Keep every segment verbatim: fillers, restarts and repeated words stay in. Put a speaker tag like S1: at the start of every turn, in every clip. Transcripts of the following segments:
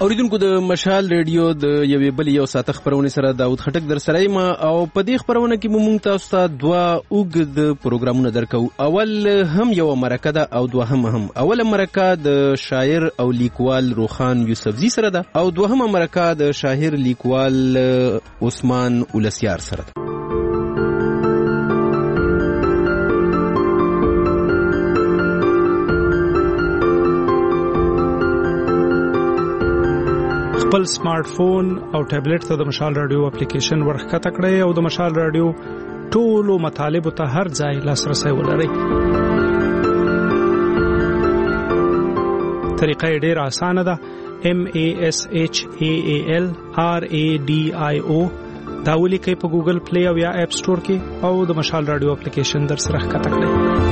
S1: اوریدونکو د مشال ریډیو د یوې بلې یو ساعته خبرونه سره داود خټک در سره یم او په دې خبرونه کې موږ تاسو ته دوه اوږد پروګرامونه درکو. اول هم یو مرکه ده او دوهم هم. اوله مرکه د شاعر او لیکوال روخان یوسفزي سره ده او دوهمه مرکه د شاعر لیکوال عثمان اولسیار سره ده.
S2: خپل سمارټ فون او ټابلیټ ته د مشال رادیو اپلیکیشن ورخکته کړئ او د مشال رادیو ټولو مطالبو ته هر ځای لاسرسي ولرئ. طریقه یې ډېره اسانه ده. M A S H A A L R A D I O دا ولیکئ په ګوګل پلی او یا اپ سٹور کې او د مشال رادیو اپلیکیشن در سره ښکته کړئ.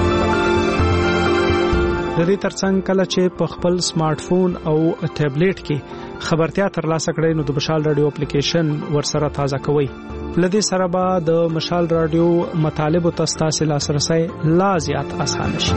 S2: د دې ترڅنګ کله چې په خپل سمارټ فون او ټابلیټ کې خبرتیا ترلاسه کړئ نو د مشال رادیو اپلیکیشن ورسره تازه کوئ. لدې سره به د مشال رادیو مطالب او تاسو لاسرسي لا زیات آسان شي.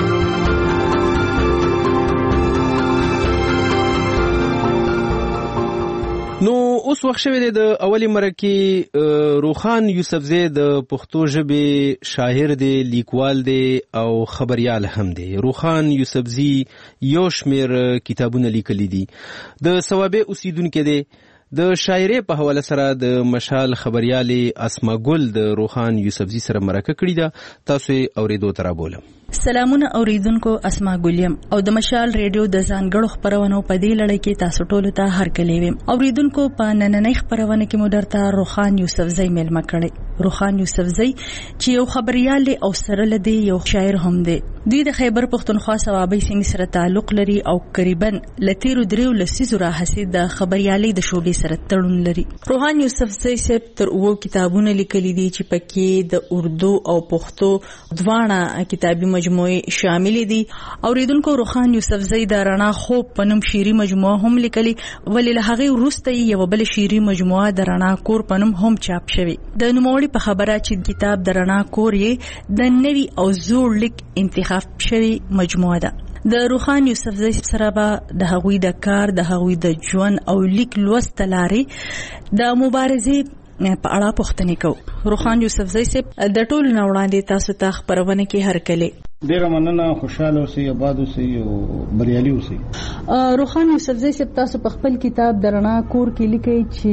S1: نو اوس وخت شوی دی د اولی مرکې روخان یوسفزي د پښتو ژبې شاعر دی، لیکوال دی او خبریال هم دی. روخان یوسفزي یو شمېر کتابونه لیکلي دي. د صوابع اوسیدونکی دی. د شاعرۍ په حواله سره د مشال خبریالې اسما ګل د روخان یوسفزي سره مرکه کړې ده. تاسو یې اورېدو ته رابولم.
S3: سلامونه اوریدونکو، اسما ګلیم او د مشال ریډیو د ځانګړو خبرونو په دې لړۍ کې تاسو ټولو ته هرکلی ویم. اوریدونکو، په نننۍ خبرونه کې مو درته روخان یوسفزي مېلمه کړی. روخان یوسفزي چې یو خبریال او سره لدی یو شاعر هم دی. دوی د خیبر پښتونخوا صوابۍ سیمې سره تعلق لري او قریبا لتیرو دریو لسیزو راهسې د خبریالۍ د شوبې سره تړون لري. روخان یوسفزي صاحب تر اوو کتابونه لیکلي دي چې پکې د اردو او پښتو دواړه کتابي مجموعه شامل دي. اوریدونکو، روخان یوسفزي د رڼا خوب په نوم شعري مجموعه هم لیکلي، ولې له هغې وروسته یو بل شعري مجموعه د رڼا کور په نوم هم چاپ شوې. د نوموړي په خبره چې کتاب د رڼا کور یې د نوي او زوړ لیک انتخاب شوی مجموعه ده. د روخان یوسفزي سره به د هغوی د کار، د هغوی د ژوند او لیک لوست لارې د مبارزې په اړه پوښتنې کوو. روخان یوسفزي صاحب د ټولو نه وړاندې تاسو ته خبرونه کې هرکلی.
S4: ډیره مننه، خوشاله اوسئ، آباد اوسئ او بریالي اوسئ.
S3: روخان یوسفزي صاحب تاسو په خپل کتاب د رڼا کور کې لیکئ چې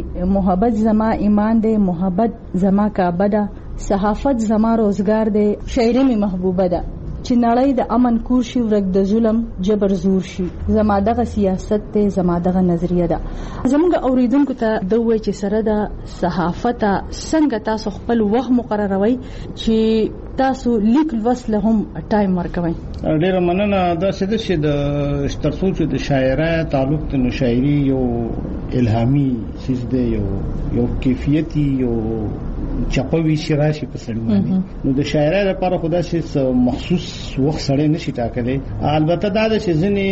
S3: محبت زما ایمان دی، محبت زما کعبه ده، صحافت زما روزګار دی، شاعري می محبوبه ده، چې نړۍ د امن کور شي، ورک د ظلم جبر زور شي. زما دغه سیاست ته، زما دغه نظریه ده. زموږ اوریدونکو ته د وای چې سره د صحافت څنګه تاسو خپل وخت مقرروي چې تاسو لیک وسله هم ټایم ورکوي.
S4: ډیره مننه. دا څه د چې د ترڅو چې د شاعرۍ تعلق د شاعري یو الهامي سیس دی، یو یو کیفیتي، یو چپوي شراشي په سړی باندې. نو د شاعرۍ لپاره خدا شي مخصوص وخت سړی نشي ټاکلی. البته دا د چې ځینې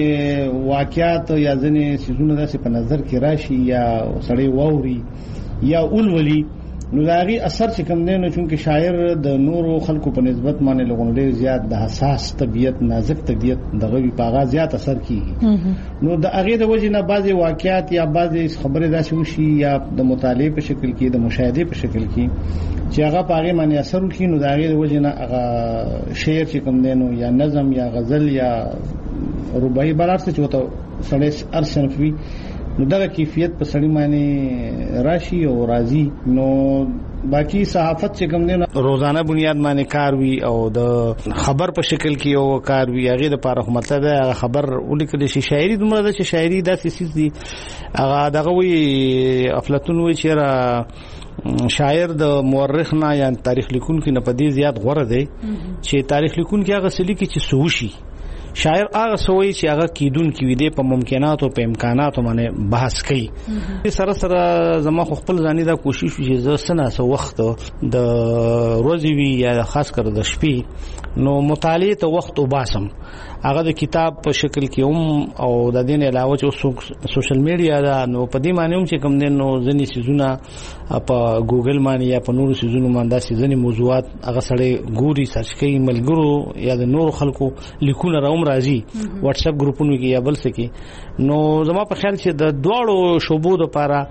S4: واقعیات یا ځینې سیزونه داسې په نظر کې راشي یا سړی واوري یا اولولي، نو دا غي اثر چې کوم دی نو چونکه شاعر د نورو خلکو په نسبت باندې لغون ډیر زیات د حساس طبيعت، نازک طبيعت دغه په هغه زیات اثر کیږي. نو د هغه د وجې نه بعضي واقعیات یا بعضي خبرې داسې وشي یا د مطالعه په شکل کې، د مشاهده په شکل کې چې هغه په هغه باندې اثر وکړي، نو د هغه د وجې نه هغه شعر چې کوم دی نو یا نظم یا غزل یا رباعي بلارسه چې وته سړی ارسنفوي، نو دغه کیفیت په سړی باندې راشي او راضي. نو باقی صحافت چې کوم دی روزانه بنیاد باندې کار وی او د خبر په شکل کې یو کار وی، هغه د لپاره مطلب هغه خبر ولیکل شي. شاعري دومره ده چې شاعري داسې سیس دي، هغه دغه وی افلاطون وی چې شاعر د مورخ نه یا تاریخ لیکونکو نه په دې زیات غوړه دی چې تاریخ لیکونکو هغه سلی کې چې سوشي شاعر هغه سوي چې هغه کیدون کې وي د په ممکنات او په امکانات باندې بحث کوي. سره سره زما خپل ځاني دا کوشش چې زه سنه سو وخت د ورځې وی یا خاص کر د شپې نو مطالعه ته وخت وباسم، هغه د کتاب په شکل کې هم او د دین علاوه چې سوشل میډیا دا نو په دې معنی هم چې کوم دین نو ځنی سيزونه په ګوګل باندې یا په نورو سيزونو باندې ځنی موضوعات هغه سره ګوري سرچ کوي، ملګرو یا د نورو خلکو لیکونه راو هم راځي واتس اپ ګروپونو کې یا بل څه کې. نو زما په خیال چې د دواړو شوبو لپاره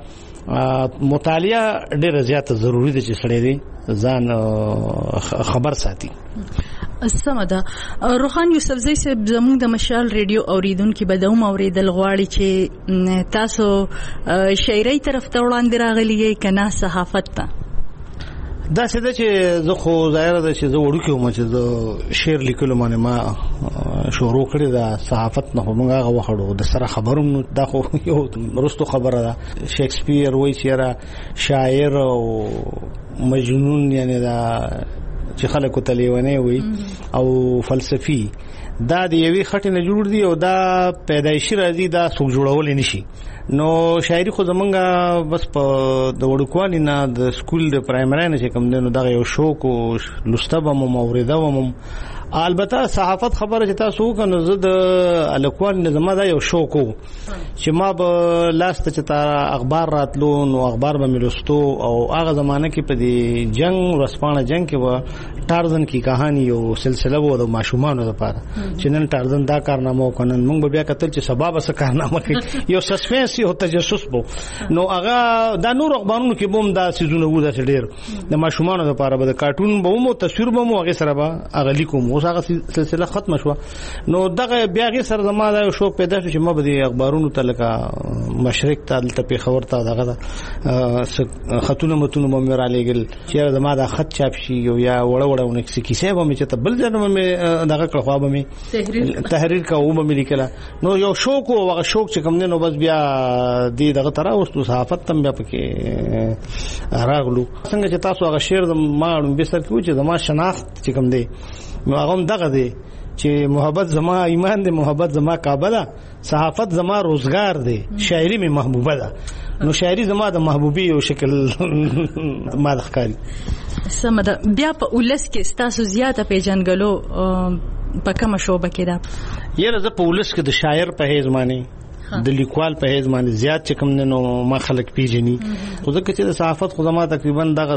S4: مطالعه ډیره زیاته ضروری ده چې سړی دی ځان خبر ساتي.
S3: سمده. روخان یوسفزئی صاحب زموږ د مشال ریډیو اوریدونکو به دوم اوریدل غواړي چې تاسو شاعرۍ طرف ته وړاندې راغلی یې کنه صحافت ته؟
S4: دا څه ده چې زه خو ظاهره ده چې زه وړوکی وم چې زه شعر لیکلو باندې ما شروع کړې ده. صحافت نه خو موږ هغه وخت د سره خبروم نو دا خو یو وروستو خبره ده. شیکسپیر وایي چې شاعر او مجنون یعنی دا چې خلکو ته لیونی وي او فلسفي دا د یوې خټې نه جوړ دي او دا پیدایشي راځي، دا څوک جوړول نشي. نو شاعري خو زمونږه بس په د وړوکوالي نه د سکول د پرایمري نه چې کوم دی نو دغه یو شوق او لسته به مو اوریده وم. البته صحافت خبره چې تاسو وکړو زه د الکوان نظام دا یو شوق وو چې ما به لاسته چې تا اخبار راتلو نو اخبار به ملوستو او هغه زمانه کې په دې جنگ ورسپانه جنگ کې و ټارزن کی کہانی یو سلسله وو د ماشومانو لپاره چې نن ټارزن دا کارنامه وکړن موږ به بیا کتل چې سبب څه کارنامه کوي یو سسپنس یو تجسس بو. نو هغه دا نور اخبارونو کې بوم دا سيزونه وو دا ډېر د ماشومانو لپاره به د کارټون به مو تصویر به مو هغه سره به هغه لیکوم اوس هغه سلسله ختم شو. نو دغه بیا غي سره زما دا شوق پیدا شو چې ما به د اخبارونو ته لکه مشرق ته دلته په خبر ته دغه خطونه متونه مې را لګل چې زما دا خط چاپ شي یا وړه وړه ونه کیسه به مې چې ته بل ځنه مې دغه کړ خو به مې تحریر کوو مې لیکله. نو یو شوق او هغه شوق چې کوم نه نو بس بیا دې دغه تر اوسه صحافت تم بیا پکې راغلو. څنګه چې تاسو هغه شعر ما به سر کې و چې زما شناخت چې کوم دی نو هغه دغه دی چې محبت زما ایمان دی، محبت زما کعبه ده، صحافت زما روزگار دی، شاعری می محبوبه ده. نو شاعری زما د محبوبي یو شکل ما د ښکاری.
S3: سمده. بیا په ولس کې تاسو زیاته پیژنګلو په کومه شوبه کې ده؟
S4: یره زه په ولس کې د شاعر په حیث معنی د لیکوال په حیث باندې زیات چې کوم نو ما خلک پیژني. خو ځکه چې د صحافت خو زما تقریبا دغه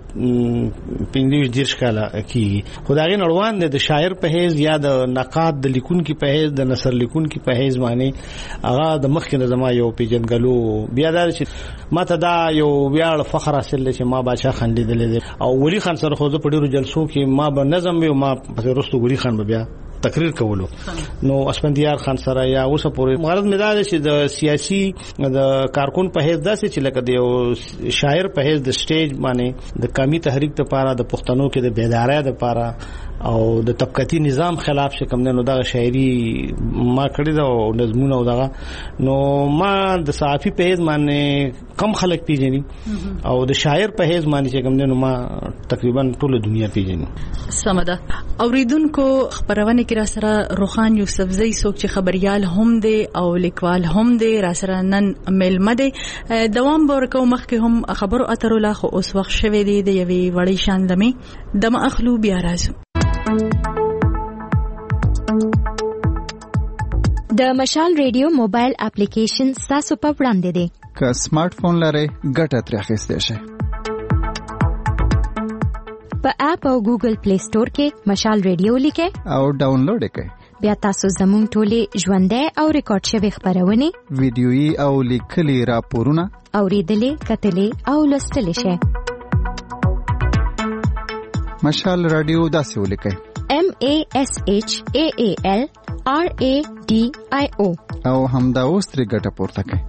S4: پنځه دیرش کاله کې خدای نړوان د شاعر په حیث یا د نقاد د لیکونکو په حیث د نثر لیکونکو په حیث باندې هغه د مخکې زما یو پیژنګلو. بیا دا چې ماته دا یو ویاړ فخر حاصل چې ما بادشاہ خان لیدل او ولی خان سره خو په ډیرو جلسو کې ما به نظم او ما په رستو ولی خان به بیا تقریر کولو. نو اسپندیار خان سره یا اوسه پورې غرض مې دا چې د سیاسي د کارکون په حیث داسې چې لکه د یو شاعر په حیث د سټیج باندې د قومي تحریک لپاره د پښتنو کې د بیدارۍ لپاره او د طبقاتي نظام خلاف چې کوم نه دغه شاعري ما کړی دا او نظمونه او دغه نو ما د صحافي په حیث باندې کم خلک پیژني او د شاعر په حیث باندې چې کوم نه ما تقریبا ټول دنیا پیژني.
S3: سمده. اوریدونکو خبرونه کې را سره روخان یوسفزئی څوک چې خبريال هم دی او لیکوال هم دی را سره نن ملمه دی. دوام ورکو مخکې هم خبرو اترو لا خو اوس وخت شوه دی د یوې وړي شان لمه دم اخلو بیا راځو.
S5: د مشال ریډیو موبایل اپلیکیشن تاسو په وړاندې دی.
S6: که سمارټ فون لرئ ګټه ترې اخیستئ شئ.
S5: په اپ او ګوګل پلی سٹور کې مشال ریډیو لیکئ
S6: او ډاونلوډ کړئ. بیا تاسو زموږ ټولې ژوندۍ او ریکارډ شوی خبرونه ویډیويي او لیکلي راپورونه اوریدلې کتلې او لوستلې شئ. مشال رادیو داسې ولیکئ M A S H A A L R A D I O او همدا اوس ترې ګټه پورته کړئ.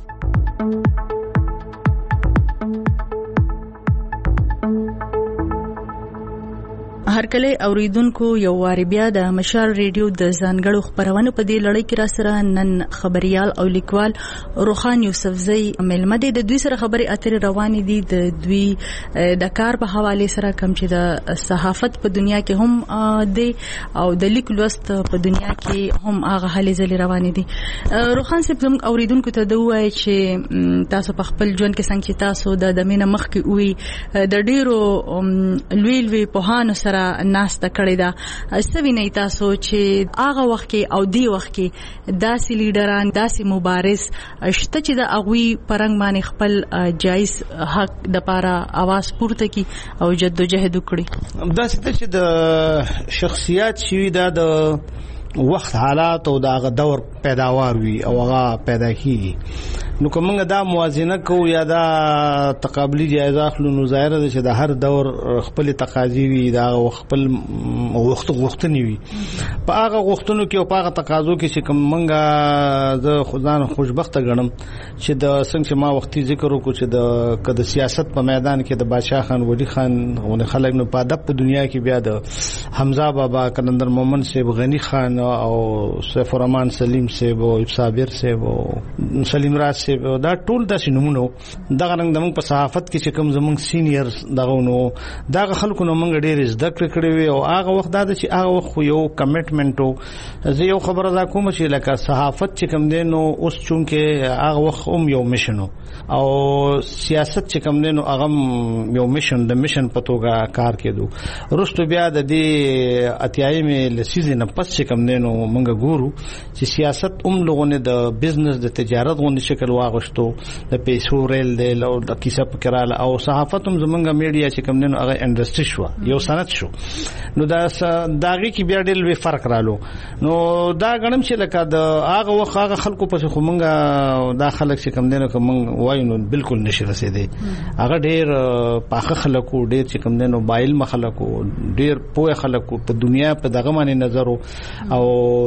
S3: هر کله اوریدونکو یو واری بیا د مشال ریډیو د ځانګړو خبرونو په دې لړۍ کې را سره نن خبريال او لیکوال روخان یوسفزئی ملمه دي. د دوی سره خبري اترې روانې دي د دوی د کار په حواله سره کوم چې د صحافت په دنیا کې هم دي او د لیک لوست په دنیا کې هم هغه هلې ځلې روانې دي. روخان صاحب زموږ اوریدونکو ته دوی چې تاسو په خپل ژوند کې څنګه چې تاسو د دمینه مخ کې وي د ډیرو لوی لوی پوهانو سره ناسته کړی دا سوینه تاسو چې هغه وخت کې او دی وخت کې داسې لیډران داسې مبارز شته چې د اغوی پرنګ باندې خپل جایز حق د لپاره आवाज پورته کی او جدوجہد وکړي.
S4: داسې چې د شخصیت شوی دا د وخت حالات او دا غ دور پیداوار وي او هغه پیدا کیږي نو کومه دا موازنه کو یا دا تقابلی جایزه اخلو نو ظاهر ده چې د هر دور خپل تقاضي وي دا خپل وخت غوښتنې وي په هغه غوښتنو کې او په هغه تقاضو کې چې کوم منګه زه خدان خوشبخته ګڼم چې د څنګه ما وختي ذکر وکړو چې د کده سیاست په میدان کې د بادشاہ خان ولی خان غو خلک نو په ادب په دنیا کې بیا د حمزه بابا کلندر مومن صاحب غنی خان او سیف الرحمن سلیم صاحب او صابر صاحب او سلیم راز صاحب دا ټول د شنمونو دغه رنګ د موږ په صحافت کې چې کوم زموږ سینیئر دغه نو دغه خلکو نو موږ ډېر زده کړې کړې وي او هغه وخت دا چې هغه وخت یو کمټمنټ او زه یو خبره دا کوم چې لکه صحافت چې کوم دی نو اوس چونکه هغه وخت هم یو میشن او سیاست چې کوم دی نو هغه یو میشن د میشن په توګه کار کېدو وروسته بیا د دې اتیایم لسیزې نه پس چې کوم دی نو موږ ګورو چې سیاست هم لغونه د بزنس د تجارت غونډه شکل واغشتو د پیسو ریل دی او د کیسه پکراله او صحافت هم زمونږه میډیا چې کوم دی نو هغه انډستری شو یو صنعت شو نو دا داغي کې بیا ډېر لوی فرق رالو نو دا غنم چې لکه د هغه وخت هغه خلکو په خو مونږه دا خلک چې کوم دی نو کوم وایو نو بالکل نشي رسیدي هغه ډېر پاخه خلکو ډېر چې کوم دی نو بایل مخلکو ډېر پوهه خلکو په دنیا په دغه باندې نظر او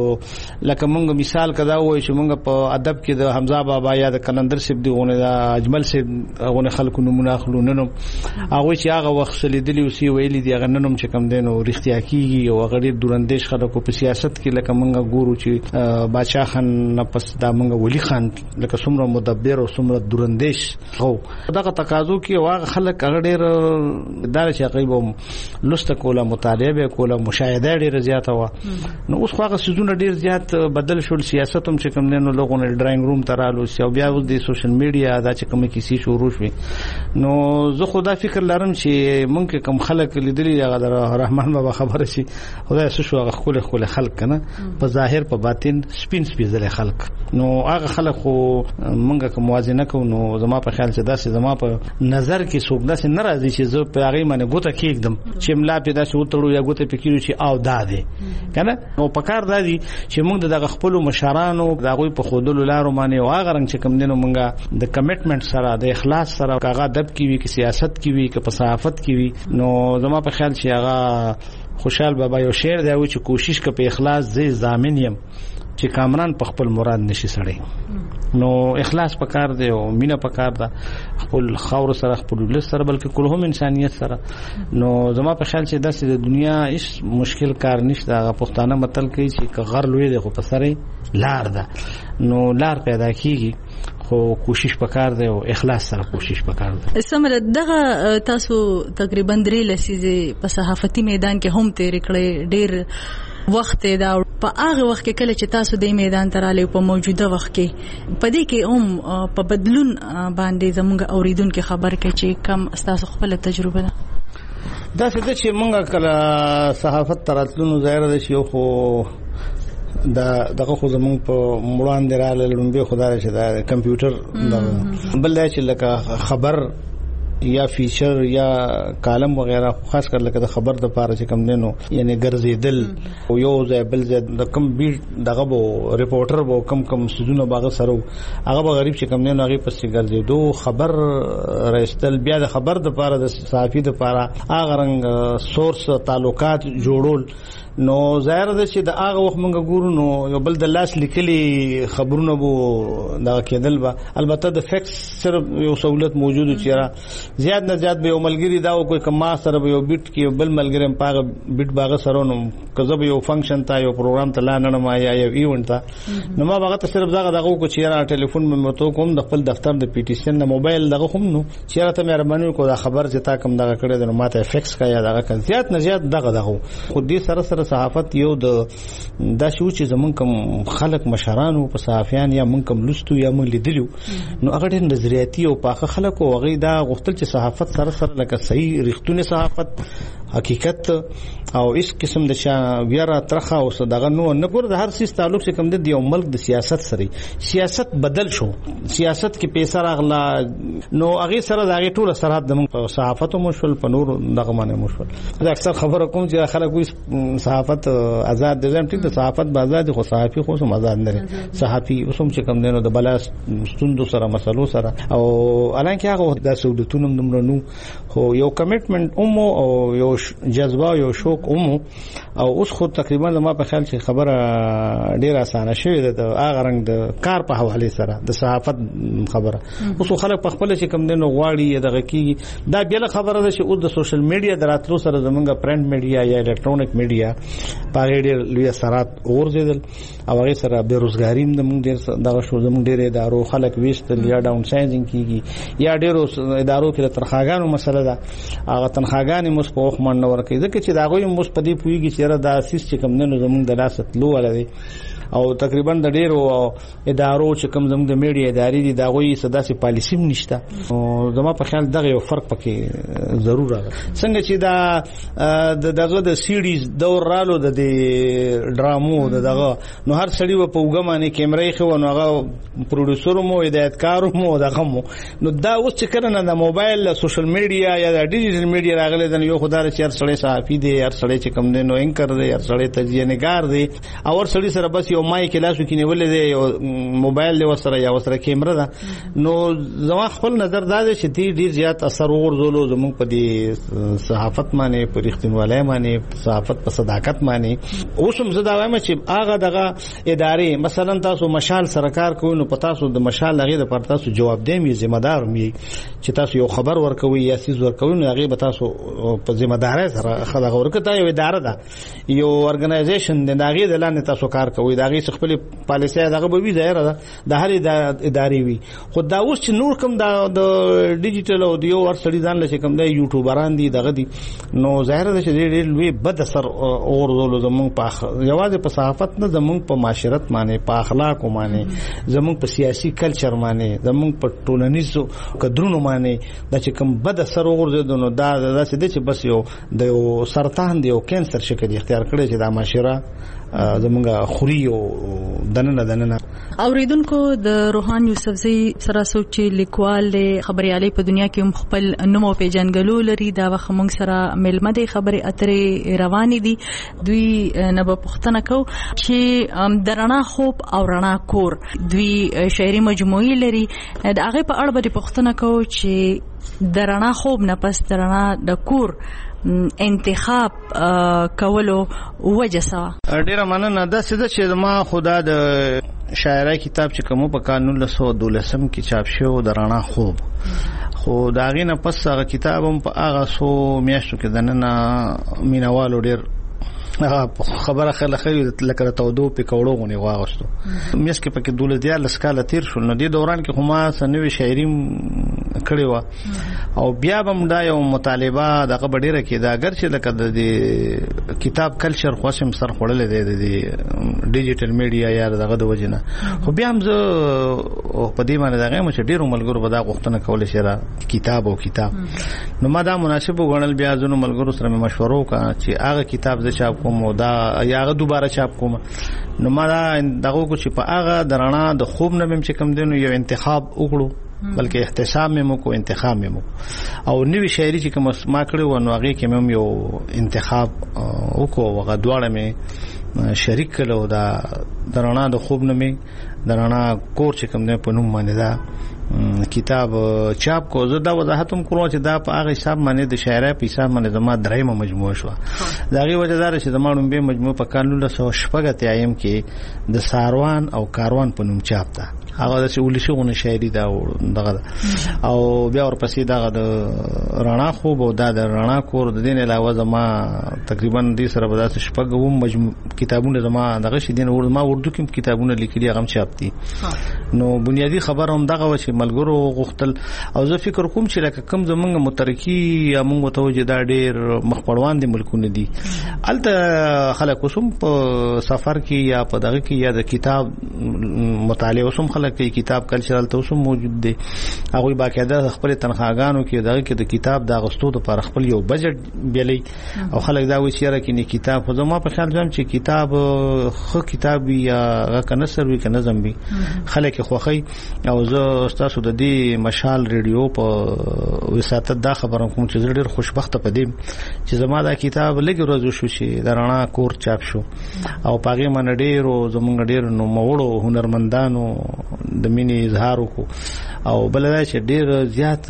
S4: لکه مونږ مثال کدا وای چې مونږ په ادب کې د حمزه بابا یا د کلندر صاحب دی غونه دا اجمل صاحب غونه خلکو نمونه اخلو نن هغه چې هغه وخت لیدلی او سی ویلي دی هغه ننم چې کوم دی نو رښتیا کیږي او هغه ډېر دوراندیش خلکو په سیاست کې لکه مونږ ګورو چې بادشاہ خان نه پس دا مونږ ولی خان لکه څومره مدبر او څومره دوراندیش هو دغه تقاضو کې هغه خلک هغه ډېر دار چې هغه لست کوله مطالعه کوله مشاهده ډېر زیاته و نو اوس هغه سيزونه ډېر زیات بدل شول سیاست هم چې کوم دی نو لغونه ډراینګ روم ترالو او بیا د سوشل میډیا دا چې کوم کیسې شروع شوي نو زه خدا فکر لرم چې مونږ کوم خلک لیدلي هغه رحمان بابا خبره شي خدای سو شو هغه خپل خپل خلک کنه په ظاهر په باطن سپین سپیزل خلک نو هغه خلک خو مونږ کوم موازنه کوو نو زما په خیال چې دا سه زما په نظر کې څوک دا سه ناراضي چې زه په هغه باندې ګوته کېږم چې ملا په داسې وتړو یا ګوته پکېږي چې او داده کنه نو په کار دادي چې مونږ دغه خپل مشرانو دغه په خودلو لارو باندې او هغه رنګ چې کوم دینو مونږه د کمټمنټ سره د اخلاص سره کاغه دب کی وی کې سیاست کی وی کې په صحافت کی وی نو زما په خیال چې هغه خوشحال بابا یو شعر دی چې کوشش ک په اخلاص زی ضامن یم چې کامران په خپل مراد نشي سړی نو اخلاص پکار دی او مینا پکار ده خپل خاور سره خپل ولس سره بلکې کلهم انسانيت سره نو زما په خیال چې د دنیا هیڅ مشکل کار نشته هغه پښتانه متل کوي چې غر لوی دی خو په سره لار ده نو لار پیدا کیږي خو کوشش پکار دی او اخلاص سره کوشش پکار دی.
S3: سمره دغه تاسو تقریبا درې لسیزه په صحافتي میدان کې هم تیر کړی ډیر وخت دا په هغه وخت کې کله چې تاسو د میدان تراله په موجوده وخت کې په دې کې هم په بدلون باندې زموږ اوریدونکو خبر کوي چې کم تاسو خپل تجربه ده
S4: دا څه چې موږ کله صحافت تراتلونو ظاهر ده چې خو دا دغه خو زمونږ په مړان دراله لومبه خدای چې دا کمپیوټر بل چې لکه خبر یا فیچر یا کالم وغیرہ خاص کر لکه د خبر د پاره چې کم دینو یعنی ګرځیدل او یو ځای بل ځای د کم بیټ دغه بو ریپورټر بو کم کم سيزونه باغ سره هغه غریب چې کم دینو هغه پسې ګرځیدو خبر راستل بیا د خبر د پاره د صحافي د پاره هغه رنګ سورس تعلقات جوړول نو ظاهر ده چې د هغه وخت مونږ ګورو نو یو بل د لاس لیکلي خبرونه بو دا کېدل با البته د فیکس صرف یو سہولت موجود چې را زیات نه زیات به عملګری دا کوئی کما سره به یو بیت کې بل ملګری پاغه بیت باغ سره نو کزه به یو فنکشن تا یو پروګرام ته لانه ما یا یو ایونت تا نو ما هغه ته صرف دغه دغه کو چې را ټلیفون مې متو کوم د خپل دفتر د پیټیشن د موبایل دغه کوم نو چې را ته مې رمنو کو دا خبر چې تا کوم دغه کړی د ماته فیکس کا یا دغه کن زیات نه زیات دغه دغه خو دې سره سره صحافت یو د دا شو چې زمون کوم خلک مشرانو په صحافیان یا مون کوم لستو یا مون لیدلو نو هغه د نظریاتي او پاخه خلک او هغه دا غوښتل چې صحافت سره سره لکه صحیح رښتونه صحافت حقیقت او اس قسم د شا ویرا ترخه او صدغه نو نه ګور د هر سیس تعلق چې کوم د یو ملک د سیاست سره سیاست بدل شو سیاست کې پیسې راغلا نو هغه سره د هغه ټول سرحد د صحافت مشول په نور دغه باندې مشول دا اکثر خبره کوم چې خلک وي صحافت آزاد دي زم ټیک د صحافت به آزاد خو صحافي خو سم آزاد نه صحافي اوسم چې کوم دینو د بلا ستوندو سره مسلو سره او الانکه هغه د سعودتونو نمرنو خو یو کمټمنټ اومو او یو جذبه یو شوق اومو او اوس خو تقریبا ما په خیال چې خبره ډیره اسانه شوې ده د هغه رنګ د کار په حواله سره د صحافت خبره اوس خلک په خپل چې کوم دینو غواړي دغه کی دا بیل خبره ده چې او د سوشل میډیا دراتلو سره زمونږ پرنٹ میډیا یا الکترونیک میډیا په ډیر لوی اثرات اورځیدل او هغه سره بیروزګاری د موږ ډیر دغه شو زموږ ډیر ادارو خلک ویستل یا ډاون سایزینګ کیږي یا ډیرو ادارو کې تنخواګانو مسله ده هغه تنخواګانې مس په وخت باندې ورکړي ځکه چې دا غوي مس په دې پویږي چې دا اساس چې کوم نه زموږ د لاست لو ولدي او تقریبا د ډیرو ادارو چې کوم زموږ د میډیا ادارې دي دا غوي صداسي پالیسی نشته او زما په خیال دغه یو فرق پکې ضرور راغلی څنګه چې دا دغه د سیریز دور رالو د ډرامو دغه نو هر سړی په وګمانه کیمرې خو نو هغه پروډوسر مو هدایتکار مو دغه مو نو دا اوس چې کړه د موبایل سوشل میډیا یا د ډیجیټل میډیا راغلی د یو خدای چې هر سړی صحافي دی هر سړی چې کوم دی نو انکر دی هر سړی تجزیه نگار دی او هر سړی سره بس یو مایک لاسو کې نیولې دی یو موبایل له وسره یا وسره کیمرا ده نو زما خپل نظر دا دی چې ډیر زیات اثر ورزولو زموږ په دې صحافت باندې په رښتینولۍ باندې صحافت په صداقت باندې اوس هم زدا وایم چې هغه دغه ادارې مثلا تاسو مشال سرکار کوئ نو پتا تاسو د مشال هغه د پر تاسو جواب دی می ذمہ دار می چې تاسو یو خبر ورکوي یا سیس ورکوي نو هغه به تاسو په ذمہ دارۍ سره خلک ورکته یو اداره ده یو ارګنایزیشن د هغه د لاندې تاسو کار کوي دا هغه خپل پالیسي دغه به وي ظاهر ده د هر ادارې وي خو دا اوس چې نور کوم د ډیجیټل او دیو ور سړي ځان لشه کوم د یوټیوبران دي دغه دي نو ظاهر ده چې ډېر لوی بد اثر اورولو زمونږ په یوازې په صحافت نه زمونږ په معاشرت باندې په اخلاق باندې زمونږ په سیاسي کلچر باندې زمونږ په ټولنیزو قدرونو باندې د چې کوم بد اثر اورځي نو دا داسې دي چې بس یو د یو سرطان دی او کینسر شکل اختیار کړي چې د معاشره زمونږ خوري او دننه دننه
S3: اوریدونکو د روحان یوسفزی سره سوچ لیکوال خبريالي په دنیا کې هم خپل نوم او پیژنګلو لري دا وخت موږ سره ملمه د خبري اترې روانې دي دوی نه به پښتنه کو چې د رڼا خوب او رڼا کور دوی شاعري مجموعي لري د هغه په اړه به پښتنه کو چې د رڼا خوب نه پس د رڼا د کور انتخاب کولو وجه سوا
S4: ډیره مننه دا څه چې ما خدا د شاعرۍ کتاب چې کوم په قانون له سو دولسم کې چاپ شو د رڼا خوب خو دا غینه پس هغه کتاب هم په هغه سو میاشتو کې دننه مینوالو ډیر خبره خله خیر لکه تودو په کوړو غونې واغستو مېس کې پکې دولت دی لسکاله تیر شو نو دې دوران کې خو ما سنوي شاعري کړې و او بیا هم دا یو مطالبه دغه ډیره کې دا اگر چې لکه د کتاب کلچر خوشم سر خړلې دی د ډیجیټل میډیا یا دغه د وجنه خو بیا هم زه په دې باندې دغه مچ ډیرو ملګرو به دا غوښتنه کول شي را کتاب او کتاب نو ما دا مناسب وګڼل بیا زنو ملګرو سره مشورو وکړه چې هغه کتاب زه چاپ کوم دا یا هغه دوباره چاپ کوم نو ما دا دغه کو چې په هغه درنا د خوب نه مم چې کم دینو یو انتخاب وکړو بلکې احتساب مې مو کو انتخاب مې مو او نوې شاعري چې کوم ما کړو نو هغه کې مم یو انتخاب وکړو هغه دواړه مې شریک کړو دا درنا د خوب نه مې درنا کور چې کوم نه په نوم باندې دا کتاب چاپ کو زه دا وضاحت هم کوم چې دا په هغه حساب باندې د شاعرۍ په حساب باندې زما درېمه مجموعه شو دا غي وجه دار چې زما نوم به مجموعه په کال نولس سوه شپږ اتیا کې د ساروان او کاروان په نوم چاپ ده هغه د ولسی غونه شاعري دا دغه او بیا ورپسې دغه د رڼا خوب او دا د رڼا کور د دین علاوه زما تقریبا دې سره به تاسو شپږ وم مجموعه کتابونه زما دغه شې دین ور ما اردو کې کتابونه لیکلي هغه چاپ دي نو بنیادی خبر هم دغه و چې ملګرو غوښتل او زه فکر کوم چې لکه کم زمونږ مترکی یا موږ توجه دا ډېر مخپړوان دي ملکونه دي الته خلک وسوم په سفر کې یا په دغه کې یا د کتاب مطالعه وسوم خلک کې کتاب کلچرل ته وسوم موجود دي هغه باقاعده خپل تنخواګانو کې دغه کې د کتاب د غستو لپاره خپل یو بجټ بیلي او خلک دا وایي چې را کې کتاب خو زما په خیال ځم چې کتاب خو کتاب یا کنه سر وی کنه زم بي خلک خوخي او زه تاسو د دې مشال ریډیو په وساتت دا خبرم کوم چې ډېر خوشبخته پدې چې زما دا کتاب لګي ورځو شو چې درنا کور چاپ شو او پاګه من ډېر زمونږ ډېر نو موړو هنرمندانو د مینې اظهار وکړو او بلدا چې ډېر زیات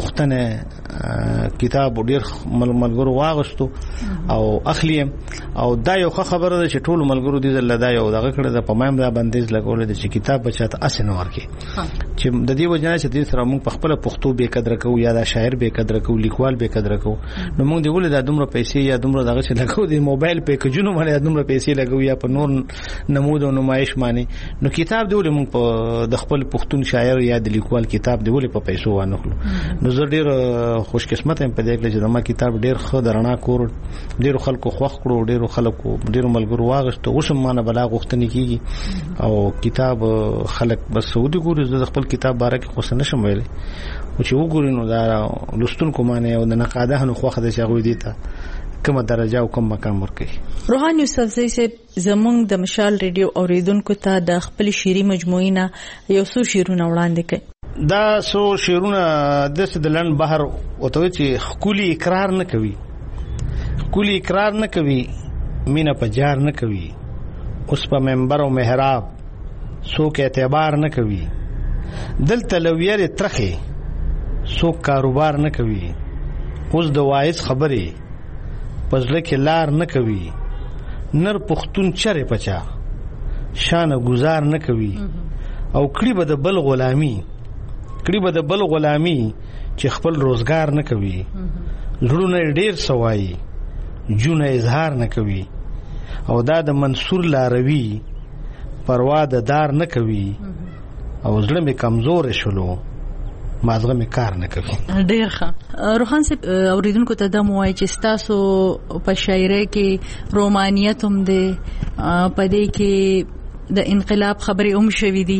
S4: غوښتنه کتاب ډېر ملګرو واغستو او اخلي او دا یو خبره ده چې ټول ملګرو دې زله دا یو دغه کړه د پمایم دا بندیز لګول دي چې کتاب بچاته اسنه ورکي چې د دې وجنه چې دې سره موږ په خپل پښتو به قدر کوو یا دا شاعر به قدر کوو لیکوال به قدر کوو نو موږ دی ولې دا دومره پیسې یا دومره دغه چې لګو دي موبایل پیکجونو باندې دومره پیسې لګو یا په نور نمود او نمایش باندې نو کتاب دی ولې موږ په د خپل پښتون شاعر یا د لیکوال کتاب دی ولې په پیسو وانخلو نو زه ډیر خوش قسمت یم په دې کې چې زما کتاب ډیر خو درنا کور ډیر خلکو خوښ کړو ډیر خلکو ډیر ملګرو واغشته اوسم مانه بلا غوښتنې کیږي او کتاب خلک بس سعودي ګوري زه خپل کتاب باره کې خو نشم ویلي او چې وګورئ نو دا لستونکو باندې او د نقاده نو خوخه د شغوي دي ته کومه درجه او کوم مقام ورکړي.
S3: روحان یوسفزئی سے زمونږ د مشال ریډیو اوریدونکو ته د خپل شعري مجموعې نه یو څو شعرونه وړاندې کړي.
S4: دا څو شعرونه د سدلن بهر وته چې خولي اقرار نه کوي خولي اقرار نه کوي مینا په جار نه کوي اوس په منبر او محراب څوک اعتبار نه کوي دلته لویر ترخه څوک کاروبار نه کوي اوس د وایس خبره پزله کې لار نه کوي نر پختون چره پچا شان گزار نه کوي او کړي به د بل غلامی کړي به د بل غلامی چې خپل روزگار نه کوي لړونه ډیر سوای جون اظهار نه کوي او دا د منصور لاروی پروا د دار نه کوي او زړه می کمزور شلو مازغه می کار نه کوي.
S3: ډیر ښه. روحان صاحب اوریدونکو ته د موای چې تاسو په شاعرۍ کې رومانیت هم ده پدې کې د انقلاب خبرې هم شوې دي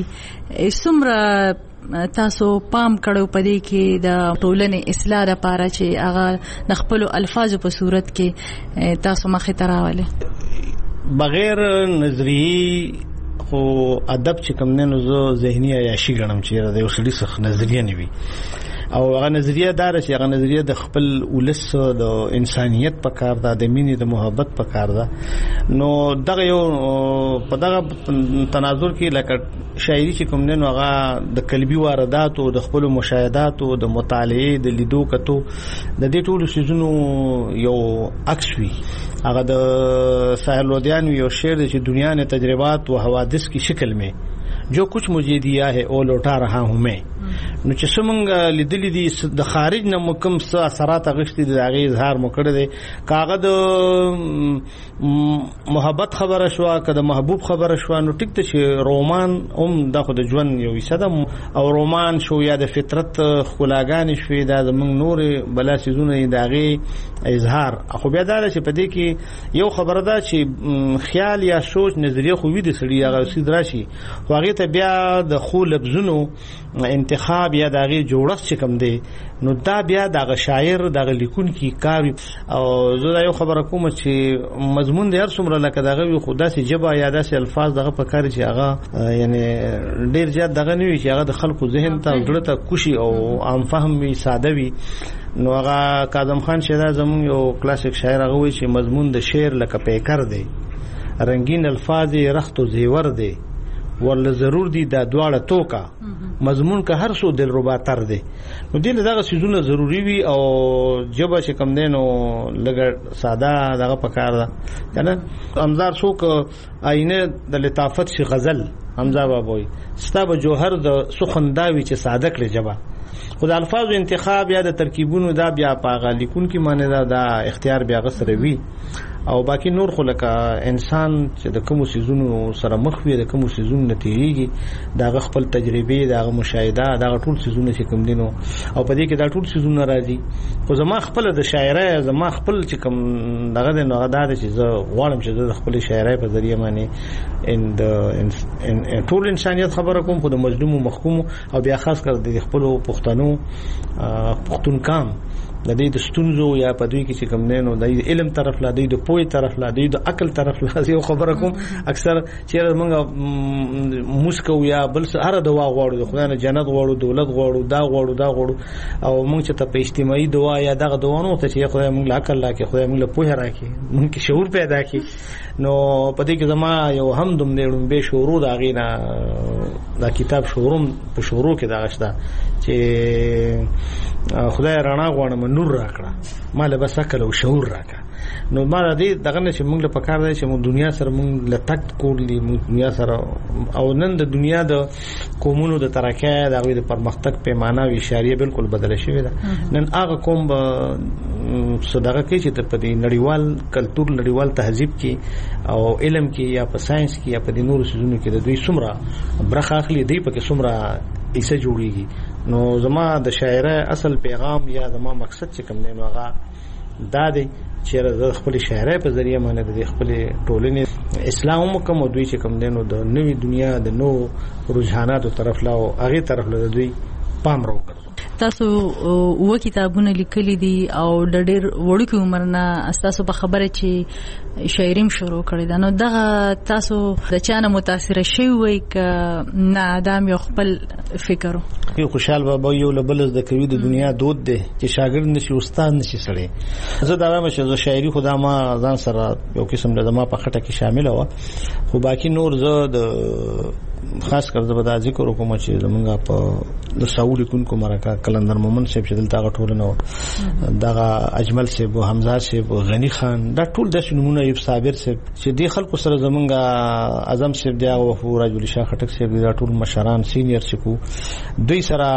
S3: څومره تاسو پام کړو پدې کې د ټولنې اصلاح لپاره چې هغه د خپل الفاظو په صورت کې تاسو مخه تراواله
S4: بغیر نظریه خو ادب چې کوم نه نو زه ذهني عیاشي غنم چې د یو سړي څخه نظریه نیوي او هغه نظریه دار چې هغه نظریه د خپل ولس د انسانيت په کار ده د مینې د محبت په کار ده نو دغه یو په دغه تناظر کې لکه شاعري چې کوم نه نو هغه د قلبي واردات او د خپل مشاهدات او د مطالعه د لیدو کتو د دې ټولو شیزونو یو عکس وي هغه د ساحل لودیان یو شعر چې دنیا نے تجربات و حوادث کی شکل میں جو کچھ مجھے دیا ہے او لوٹا رہا ہوں میں نو چې څنګه لیدلې دي د خارج نه مکم څه اثرات غشتي د هغه اظهار مو کړی دی کاغه د محبت خبره شو کده محبوب خبره شو نو ټیک ته چې رومان هم د خود ژوند یو صدم او رومان شو یا د فطرت خلاګان شوي د زمنګ نور بلا سيزونه د هغه اظهار خو بیا دا چې پدې کې یو خبره ده چې خیال یا سوچ نظریه خو وي د سړي هغه سید راشي هغه ته بیا د خو لفظونو انتخاب یا دغه جوړښت چې کوم دی نو دا بیا دغه شاعر دغه لیکون کی کار او زه یو خبره کوم چې مضمون د هر څومره لکه دغه خدا سي جبا یا داسې الفاظ دغه په کار چې هغه یعنی ډیر زیات دغه نه وي چې هغه د خلکو ذهن ته جوړه ته کوشي او عام فهم وي ساده وي نو هغه کاظم خان شیدا زمون یو کلاسیک شاعر هغه وي چې مضمون د شعر لکه پیکر دی رنگین الفاظ رخت و زیور دی ول ضرور دي دا دواړه توکا مضمون که هر څو دل ربا تر دي نو دې دغه سيزونه ضروری وي او جبه چې کم دینو لګ ساده دغه پکار ده کنه امزار څوک آینه د لطافت شي غزل حمزه بابوي ستاب جوهر د سخنداوي چې ساده کړي جبه خو د الفاظ انتخاب یا د ترکیبونو دا بیا پاغه لیکون کی معنی دا د اختیار بیا غسر وی او باقي نور خو لکه انسان چې د کوم سيزونو سره مخ وي د کوم سيزونو نتیریږي دا خپل تجربه دا مشاهده دا ټول سيزونه چې کوم دینو او په دې کې دا ټول سيزونه راځي خو زما خپل د شاعرۍ زما خپل چې کوم دغه د نغداد چې زه غواړم چې د خپل شاعرۍ په ذریعہ باندې ان د ټول انسانيت خبره کوم په د مظلوم محکوم او بیا خاص کر د خپل پښتنو پښتونکام د دې د ستونزو یا په دوی کې چې کوم نه نو د علم طرف لا د پوهې طرف لا د عقل طرف لا یو خبره کوم اکثر چې موږ مسکو یا بل هر دوا غواړو د خدای نه جنت غواړو دولت غواړو دا غواړو دا غواړو او موږ چې ته په اجتماعي دوا یا دغه دوانو ته چې خدای موږ لا عقل لا کې خدای موږ له پوهه راکړي موږ کې شعور پیدا کړي نو په دې کې زما یو هم دوم نه به شعور دا غینا دا کتاب شعورم په شعورو کې دا غشته چې خدای رڼا غواړم نور راکړه مال بس عقل او شعور راکړه نو ما دې دغه نه چې موږ له پکار دی چې موږ دنیا سره موږ له تک کولې موږ دنیا سره او نن د دنیا د قومونو د ترقه د غوې د پرمختګ پیمانه او اشاریه بالکل بدله شوې ده نن هغه قوم صدقه کوي چې په دې نړیوال کلچر نړیوال تهذیب کې او علم کې یا په ساينس کې یا په دې نورو سيزونو کې د دوی څومره برخه اخلي دی په کې څومره ایسه جوړیږي نو زما د شاعرۍ اصل پیغام یا زما مقصد چې کوم دی نو هغه دا دی چې د خپل شاعرۍ په ذریعہ باندې د خپل ټولنې اسلام کوم دوی چې کوم دی نو د نوې دنیا د نو رجحاناتو طرف لا او هغه طرف له دوی پام راوړي
S3: تاسو و کتابونه لیکلي دي او د ډېر وړوکي عمر نه تاسو په خبره چې شاعریم شروع کړی دا نو دغه تاسو د چانه متاثر شوی وای ک نه ادم یو خپل فکر
S4: یو خوشحال بابا یو لبل د کوي د دنیا دود دی چې شاګرد نشي استاد نشي سړی زه دا وایم چې زه شاعري خدا ما ځان سره یو قسم د ما په خټه کې شامل و خو باقي نور زه د خاص کر زه به ذکر کوم چې زمونږ په د سعودي کونکو مرکه کلندر مومن صاحب چې دلته غټول نو دغه اجمل صاحب حمزه صاحب غنی خان دا ټول د شنمونه یو صابر صاحب چې د خلکو سره زمونږ اعظم صاحب دی او فوراج ولي شاه خټک صاحب دا ټول مشران سینیئر شپو دوی سره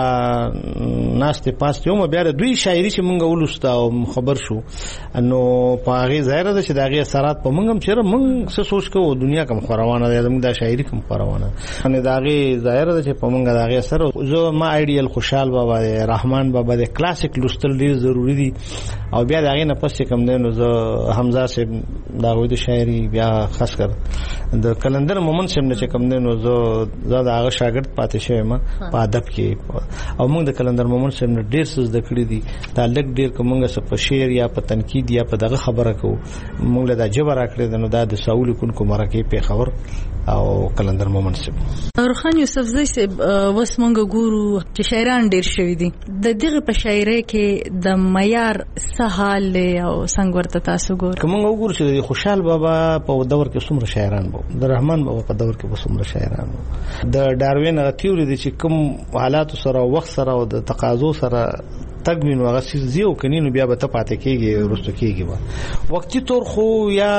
S4: ناشته پاس یو بیا دوی شاعري چې مونږ ولستا او خبر شو نو په هغه ظاهر ده چې دغه اثرات په مونږ هم چیرې مونږ څه سوچ کوو دنیا کوم خوروانه ده زموږ د شاعري کوم خوروانه نه دغه ظاهر ده چې په مونږ دغه اثر زه ما ایډیل خوشحال بابا رحمان بابا د کلاسیک لوستل ډیر ضروری دي او بیا دغه نه پس کم دی نو زه حمزه صاحب دغه د شاعري بیا خاص کر د کلندر مومن صاحب نه کم دی نو زه زه دغه شاګرد پاتې شوم په ادب کې او موږ د کلندر مومن صاحب نه ډیر څه د کړی دي تعلق ډیر کومه څه په شعر یا په تنقید یا په دغه خبره کو موږ له د جبر راکړه نو د ساول کونکو مرکه په خبر او کلندر مومن صاحب
S3: روخان یوسف زئی صاحب وس مونږ ګورو چې شاعران ډیر شوی دي د دغه په شاعرۍ کې د معیار سهال او څنګه ورته تاسو ګور
S4: کوم وګور چې خوشحال بابا په دور کې څومره شاعران وو د رحمان بابا په دور کې څومره شاعران وو د ډاروین تیوري دي چې کوم حالات سره وخت سره او د تقاضو سره تګوین وغه سيزيو کنينو بیا به ته پاتې کېږي ورستو کېږي وختي تور خو یا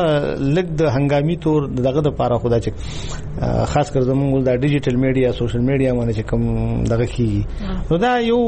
S4: لګ د هنګامي تور دغه د پاره خدا چې خاص کر زموږ د ډیجیټل میډیا سوشل میډیا باندې چې کوم دغه کېږي نو دا یو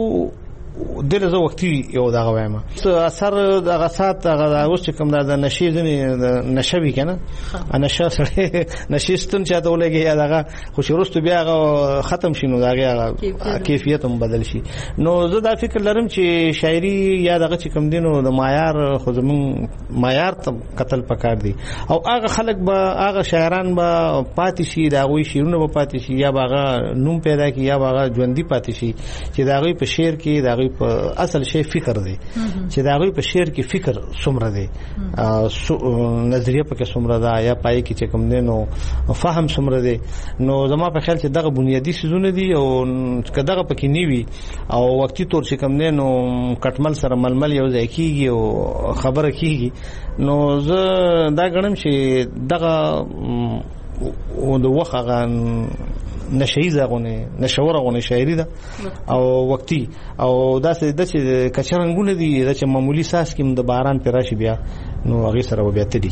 S4: دغه زه وختي یو دغه وایم اثر دغه سات دغه اوس کوم د نشي ځنی نشوي کنه نشه سره نشيستون چاته ولګي یا دغه خوشرست بیا ختم شینو دغه کیفیت هم بدل شي نو زه دا فکر لرم چې شاعري یا دغه چې کوم دینو د معیار خو زمون معیار ته قتل پکار دي او هغه خلک به هغه شاعران به پاتې شي دا غوي شیرونه به پاتې شي یا هغه نوم پیدا کی یا هغه ژوندۍ پاتې شي چې دا غوي په شعر کې دا په اصل شی فکر دی چې دا غوي په شعر کې فکر څومره دی نظریه پکې څومره ده یا پای کې چې کوم دی نو فهم څومره دی نو زما په خیال چې دغه بنیادی سيزونه دي او کداغه پکې نیوي او وختي تور چې کوم دی نو کټمل سره ململ یو ځای کیږي او خبره کیږي نو زه دا غنم چې دغه او د وخغان نشئی زغونه نشورغونه شاعری ده او وختي او دا څه د چې کچرنګونه دي د چې معمولی ساس کې د باران پر راشي بیا نو هغه سره بیا تدي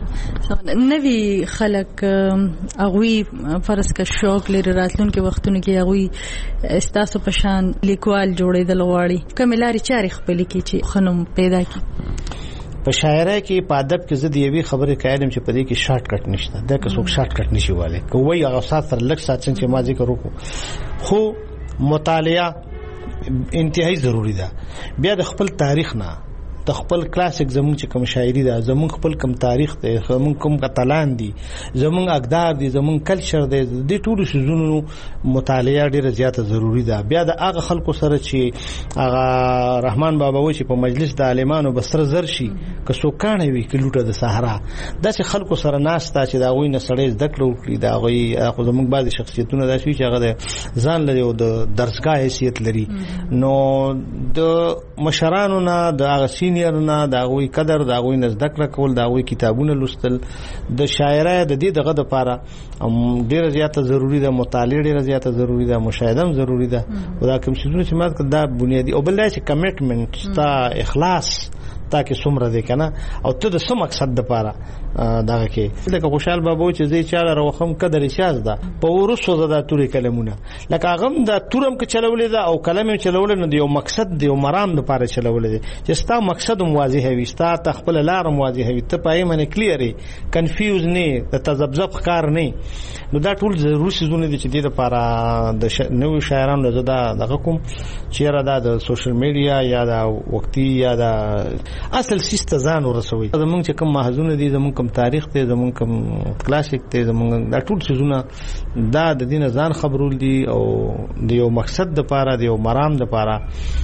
S3: نوی خلک اغوی فرض کا شوق لري راتلونکي وختونو کې اغوی استاسو پشان لیکوال جوړېدل غواړي کوم لاري چاري خپل کې چې خنم پیدا کی
S4: په شاعرۍ کې په ادب کې زه د یوې خبرې قائل یم چې په دې کې شارټ کټ نشته، دا که څوک شارټ کټ نشي والي کوي هغه سات تر لږ سات چې ما ذکر وکړو، خو مطالعه انتهایی ضروری ده. بیا د خپل تاریخ نه، د خپل کلاسیک زمون چې کوم شاعری ده، زمون خپل کوم تاریخ دی، زمون کوم کتلان دي، زمون اقدار دي، زمون کلچر دی، د ټولو شیزونو مطالعه ډیره زیاته ضروری ده. بیا د هغه خلکو سره چې هغه رحمان بابا و چې په مجلس د عالمانو بسر زر شي که سوکانه وي که لوټه د صحرا، داسې خلکو سره ناستا چې دا غوي نه سړی زده کړو کړي، دا غوي خو زمون بعضی شخصیتونه داسې چې هغه ځان لري او د درسګاه حیثیت لري، نو د مشرانو نه د هغه سینیر نه دا غوي قدر، دا غوي نزدکړه کول، دا غوي کتابونه لوستل د شاعرۍ د دې دغه لپاره ډیره زیاته ضروری ده. مطالعه ډیره زیاته ضروری ده، مشاهده هم ضروری ده. خدا کوم څه چې مات دا بنیادی او بل دا چې کمیټمنټ تا اخلاص تاکي څومره دی کنه، او ته د څه مقصد لپاره دغه کې لکه خوشحال بابا چې زی چاله روخم قدر شاز ده په ورسو زده توري کلمونه لکه غم د تورم کې چلولې ده او کلم چلولې نه دی، یو مقصد دی او مرام لپاره چلولې دی چې ستا مقصد واضح وي، ستا تخپل لار واضح وي، ته پای منه کلیئر کنفیوز نه، د تذبذب ښکار نه. نو دا ټول ضروري شیزونه دي چې د لپاره د نوو شاعرانو زده دغه کوم چیرې دا د سوشل میډیا یا د وقتی یا د اصل سیسته ځان ورسوي. زمونږ چې کوم محزونه دي، زمونږ کوم تاریخ دی، زمونږ کوم کلاسیک دی، زمونږ دا ټول شیزونه دا د دین ځان خبرول دي او د یو مقصد لپاره، د یو مرام لپاره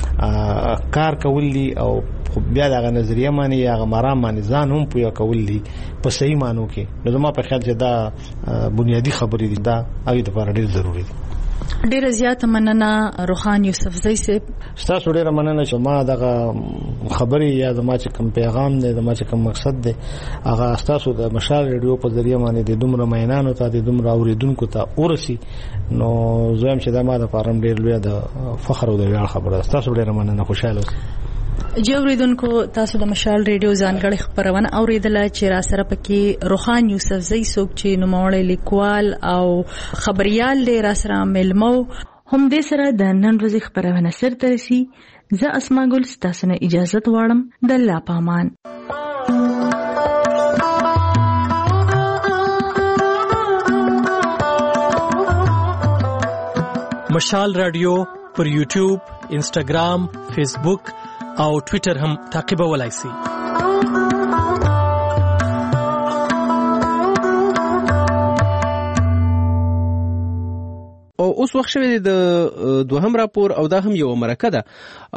S4: کار کول دي، او بیا دغه نظریه معنی یا مرام معنی ځان هم پویا کول دي په صحیح معنی کې. نو زما په خیال چې دا بنیادی خبرې دي، دا هغه لپاره ډیر ضروری دي.
S3: ډیره زیاته مننه روخان یوسفزی صاحب،
S4: تاسو ډیره مننه چې ما دغه خبرې یا زما چې کوم پیغام دی، زما چې کوم مقصد دی، هغه تاسو د مشال ریډیو په ذریعہ باندې د دومره مینانو ته، د دومره اوریدونکو ته ورسی. نو زم چې د ما د فارم ډیر لوی د فخر او د ویاړ خبره. تاسو ډیره مننه، خوشاله اوسئ.
S3: جوړیدونکو تاسو د مشال ریډیو ځانګړي خبرونه اوریدله چې را سره پکې روخان یوسفزی څوک چې نوموړی لیکوال او خبريال دی را سره ملمو هم دې سره د نن ورځې خبرونه سر ترسي. زه اسما ګل ستاسو نه اجازه غواړم، د الله پامان.
S2: مشال رادیو پر یوټیوب، انسټاګرام، فیسبوک او ټویټر هم تعقیبولای شئ.
S1: او اوس وخت شوی د دوهم راپور او دا هم یو مرکه ده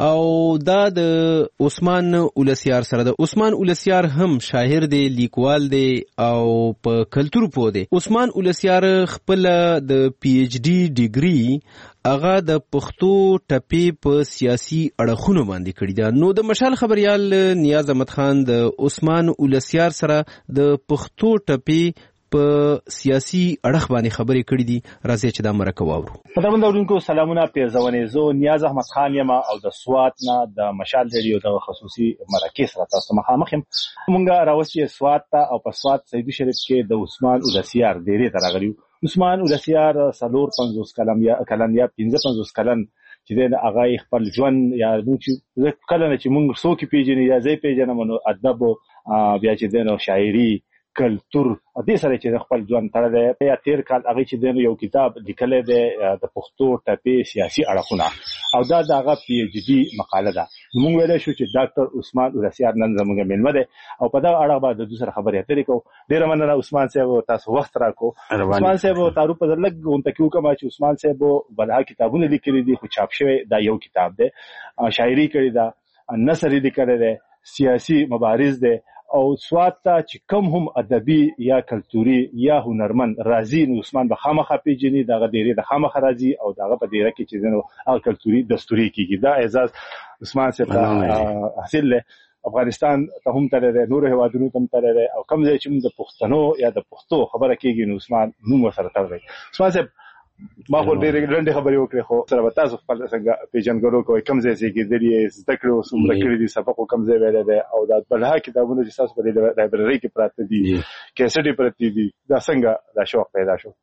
S1: او دا د عثمان اولسیار سره ده. عثمان اولسیار هم شاعر دی، لیکوال دی او په کلتور پوه دی. عثمان اولسیار خپل د پی ایچ ډی ډیګري هغه د پښتو ټپی په سیاسي اړخونو باندې کړی دا. نو د مشال خبريال نیاز احمد خان د عثمان اولسیار سره د پښتو ټپی په سیاسي اړخ باندې خبرې کړې دي. راځي چې دا مرکه واورو.
S7: قدرمن اورونکو سلامونه، پیرزونې زو نیاز احمد خان یم او د سوات نه د مشال ریډیو د خصوصي مرکه سره تاسو مخامخ یم. مونږه راوځي سوات ته او په سوات سیدی شریف کې د عثمان اولسیار ډیرې ترغلیو. عثمان اولسیار سلور پنځوس کلن یا کلن یا پنځه پنځوس کلن چې د هغه خپل ژوند یا چې کله چې مونږ څوک پیژنې یا ځای پیژنم نو ادب بیا چې د شاعري کلتور او دې سره چې خپل ژوند تړلی یا تیر کال هغه چې د یو کتاب لیکلی دی د پښتو ټپې سیاسي اړخونه او دا د هغه پی ایچ ډي مقاله ده. موږ ویلی شو چې ډاکټر عثمان اولسیار نن زموږ مېلمه دی او په دغه اړه به د دوی سره خبرې اترې کوو. ډېره مننه عثمان صاحب، تاسو وخت راکړو. عثمان صاحب تعارف په لږ غونډه کې وکړم چې عثمان صاحب بلها کتابونه لیکلي دي خو چاپ شوی دا یو کتاب دی، شاعري کړې ده، نثر لیکلی دی، سیاسي مبارز دی او سوات ته چې کم هم ادبي یا کلتوري یا هنرمند راځي نو عثمان به خامخا پیژني، دغه ډیرې د خامخا راځي او دغه په ډیره کې چې نو هغه کلتوري دستوري کیږي. دا اعزاز عثمان صاحب حاصل له افغانستان ته هم تر نور هوادونو ته هم تر او کم ځای چې موږ د پښتنو یا د پښتو خبره کیږي نو عثمان نوم سره تړي. عثمان صاحب ما خو ډېرې ډېرې خبرې وکړې خو سره به تاسو خپل څنګه پیژنګلو کوئ، کوم ځای کې کېدلي زده کړې اوس عمره کړي دي، سبق کوم ځای ویلی دی او دا بلها کتابونه چې تاسو په دې لایبرري کې پراته دي، کیسټې پرتې دي، دا څنګه دا شوق پیدا شو؟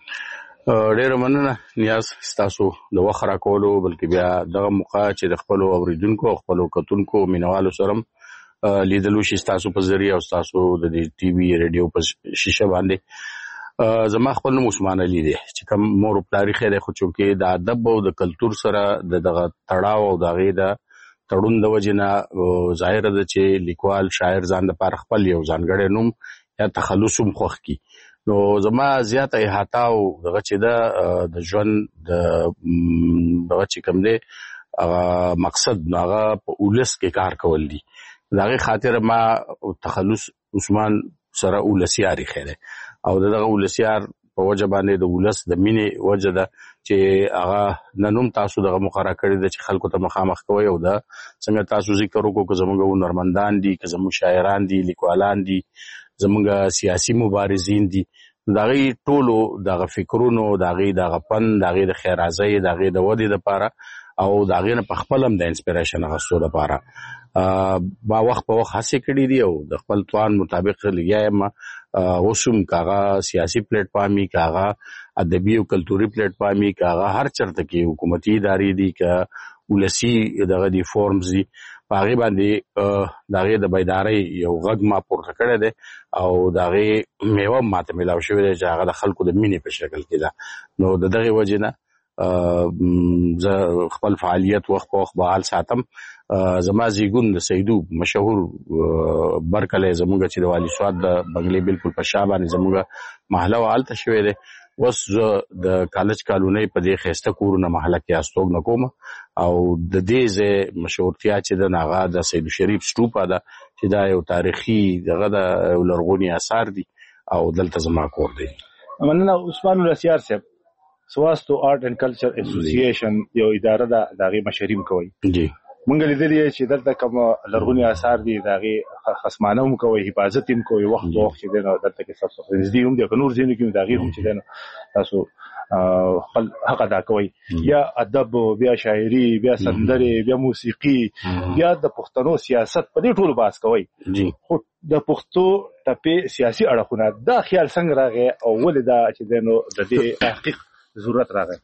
S8: ډېره مننه نیاز ستاسو د وخت راکولو، بلکې بیا دغه موقع چې د خپلو اورېدونکو او خپلو کتونکو مینوالو سره لیدلو شي تاسو په ذریعہ او تاسو د ټي وي ریډیو په شیشه باندې. زما خپل نوم عثمان علي دی چې کوم مور پلاری خیره خو چونکې د ادب او د کلچر سره د دغه تړاو او دغه د تړون د وجنه ظاهر ده چې لیکوال شاعر ځان د پر خپل یو ځانګړی نوم یا تخلص هم خوښ کی. نو زما زیاته احاطه او دغه چې د ژوند د دغه چې کوم دی مقصد هغه په اولس کې کار کول دي. دغه خاطر ما تخلص عثمان سره اولسیاري خیره او دغه اولسیار په وجه باندې د اولس د مینې وجه ده چې هغه ننوم تاسو دغه مقرره کړی ده چې خلکو ته مخامخ کوي او دا څنګه تاسو ذکر وکړو که زموږ هنرمندان دي که زموږ شاعران دي لیکوالان دي زموږ سیاسي مبارزین دي دغه ټولو دغه فکرونو دغه دغه پن دغه د خیرازي دغه د ودی لپاره او دغه نه په خپل هم د انسپیریشن غوښتو لپاره با وخت په وخت هڅه کړې دي او د خپل توان مطابق لګیایم اوسم کاغه سیاسي پلیټ فارمي کاغه ادبي او کلتوري پلیټ فارمي کاغه هر چرته کې حکومتي ادارې دي ک ولسی دغه دي فورمز دي هغه باندې دغه د بیداری یو غږ ما پورته کړی دی او دغه میوه ماته ملاو شوی دی چې هغه د خلکو د مینې په شکل کې ده. نو د دغه وجه نه زه خپل فعالیت وخت په وخت بحال ساتم. زما زیګون د سیدو مشهور برکله زموږ چې د والی سواد د بنگلې بالکل په شا باندې زموږ محله والته شوی دی. اوس د کالج کالونی په دې خسته کورونه محله کې استوګ نکوم او د دې ځای مشهورتیا چې د ناغا د سید شریف سټوپا ده چې دا یو تاریخي دغه د لرغونی آثار دي او دلته زما کور دی.
S7: مننه عثمان الاسیار صاحب. سواستو آرټ اینڈ کلچر اسوسییشن یو اداره ده دغه مشریم کوي.
S8: جی
S7: مونږ لیدلې چې دلته کوم لرغونی آثار دي دغه خصمانه هم کوي حفاظت هم کوي وخت په وخت چې دلته کې څه څه نږدې هم د نور ځینې کې دغه هم چې دنه تاسو خپل حق ادا کوي یا ادب بیا شاعري بیا سندري بیا موسیقي بیا د پښتنو سیاست په دې ټولو باس کوي. خو د پښتو ټپه سیاسي اړخونه دا خیال څنګه راغی او ولې دا چې دنه د دې تحقیق ضرورت راغی؟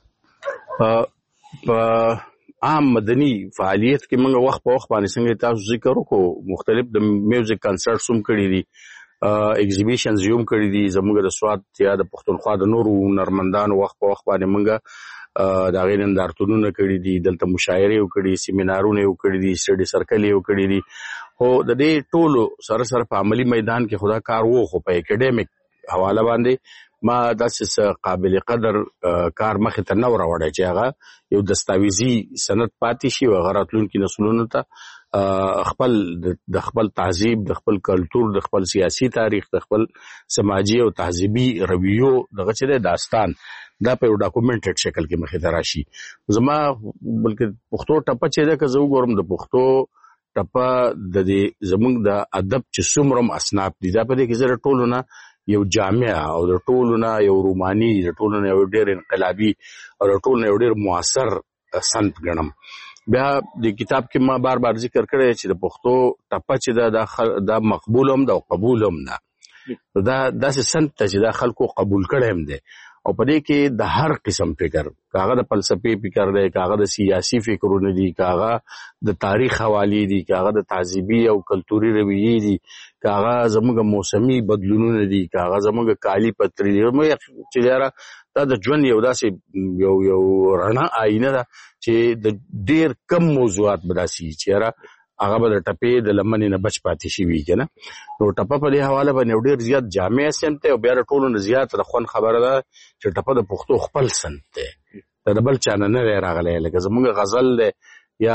S8: په عام مدني فعالیت کې موږ وخت په وخت باندې څنګه تاسو ذکر وکړو مختلف د میوزیک کنسرټس هم کړی دي ایگزیبیشنز هم کړی دي زموږ د سواد یا د پښتونخوا د نورو هنرمندانو وخت په وخت باندې موږ دا غیر نندارتونونه کړی دي دلته مشاعرې وکړي سیمینارونه وکړي دي سټډي سرکل وکړي دي. خو د دې ټولو سره سره په عملی میدان کې خدا کار وو خو په اکیډمیک حواله باندې ما داسې قابل قدر کار مخې ته نه وراوړی چې هغه یو دستاویزي سند پاتې شي او هغه راتلونکي نسلونو ته خپل د خپل تهذیب د خپل کلتور د خپل سیاسي تاریخ د خپل سماجي او تهذیبي رویو دغه چې داستان دا په یو ډاکومنټډ شکل کې مخې ته راشي. زما بلکې پښتو ټپه چې ده که زه وګورم د پښتو ټپه د دې زموږ د ادب چې څومره اصناف دي دا په دې کې زه ټولو نه یو جامع او د ټولو نه یو روماني د ټولو نه یو ډېر انقلابي او د ټولو نه یو ډېر موثر سنت ګڼم. بیا د کتاب کې ما بار بار ذکر کړی چې د پښتو ټپه چې دا دا مقبول هم ده او قبول هم ده. دا داسې سنت ته چې دا خلکو قبول کړی هم دی او په دې کې د هر قسم فکر کاغه د فلسفي فکر دی کاغه د سیاسي فکرونه دي کاغه د تاریخ حوالی دي کاغه د تهذیبي او کلتوري رویې دي کاغه زموږ موسمي بدلونونه دي کاغه زموږ کالی پتري دي چې دا دا د ژوند یو داسې یو یو رڼا آینه ده چې د ډېر کم موضوعات بداسي چې هغه به د ټپې د لمنې نه بچ پاتې شي وي کنه. نو ټپه په دې حواله باندې ډېر زیات جامع سنت او بیا ټولو نه زیات د خوند خبره ده چې ټپه د پښتو خپل سنت دی د بل چا نه نه راغلی لکه زموږ غزل دی یا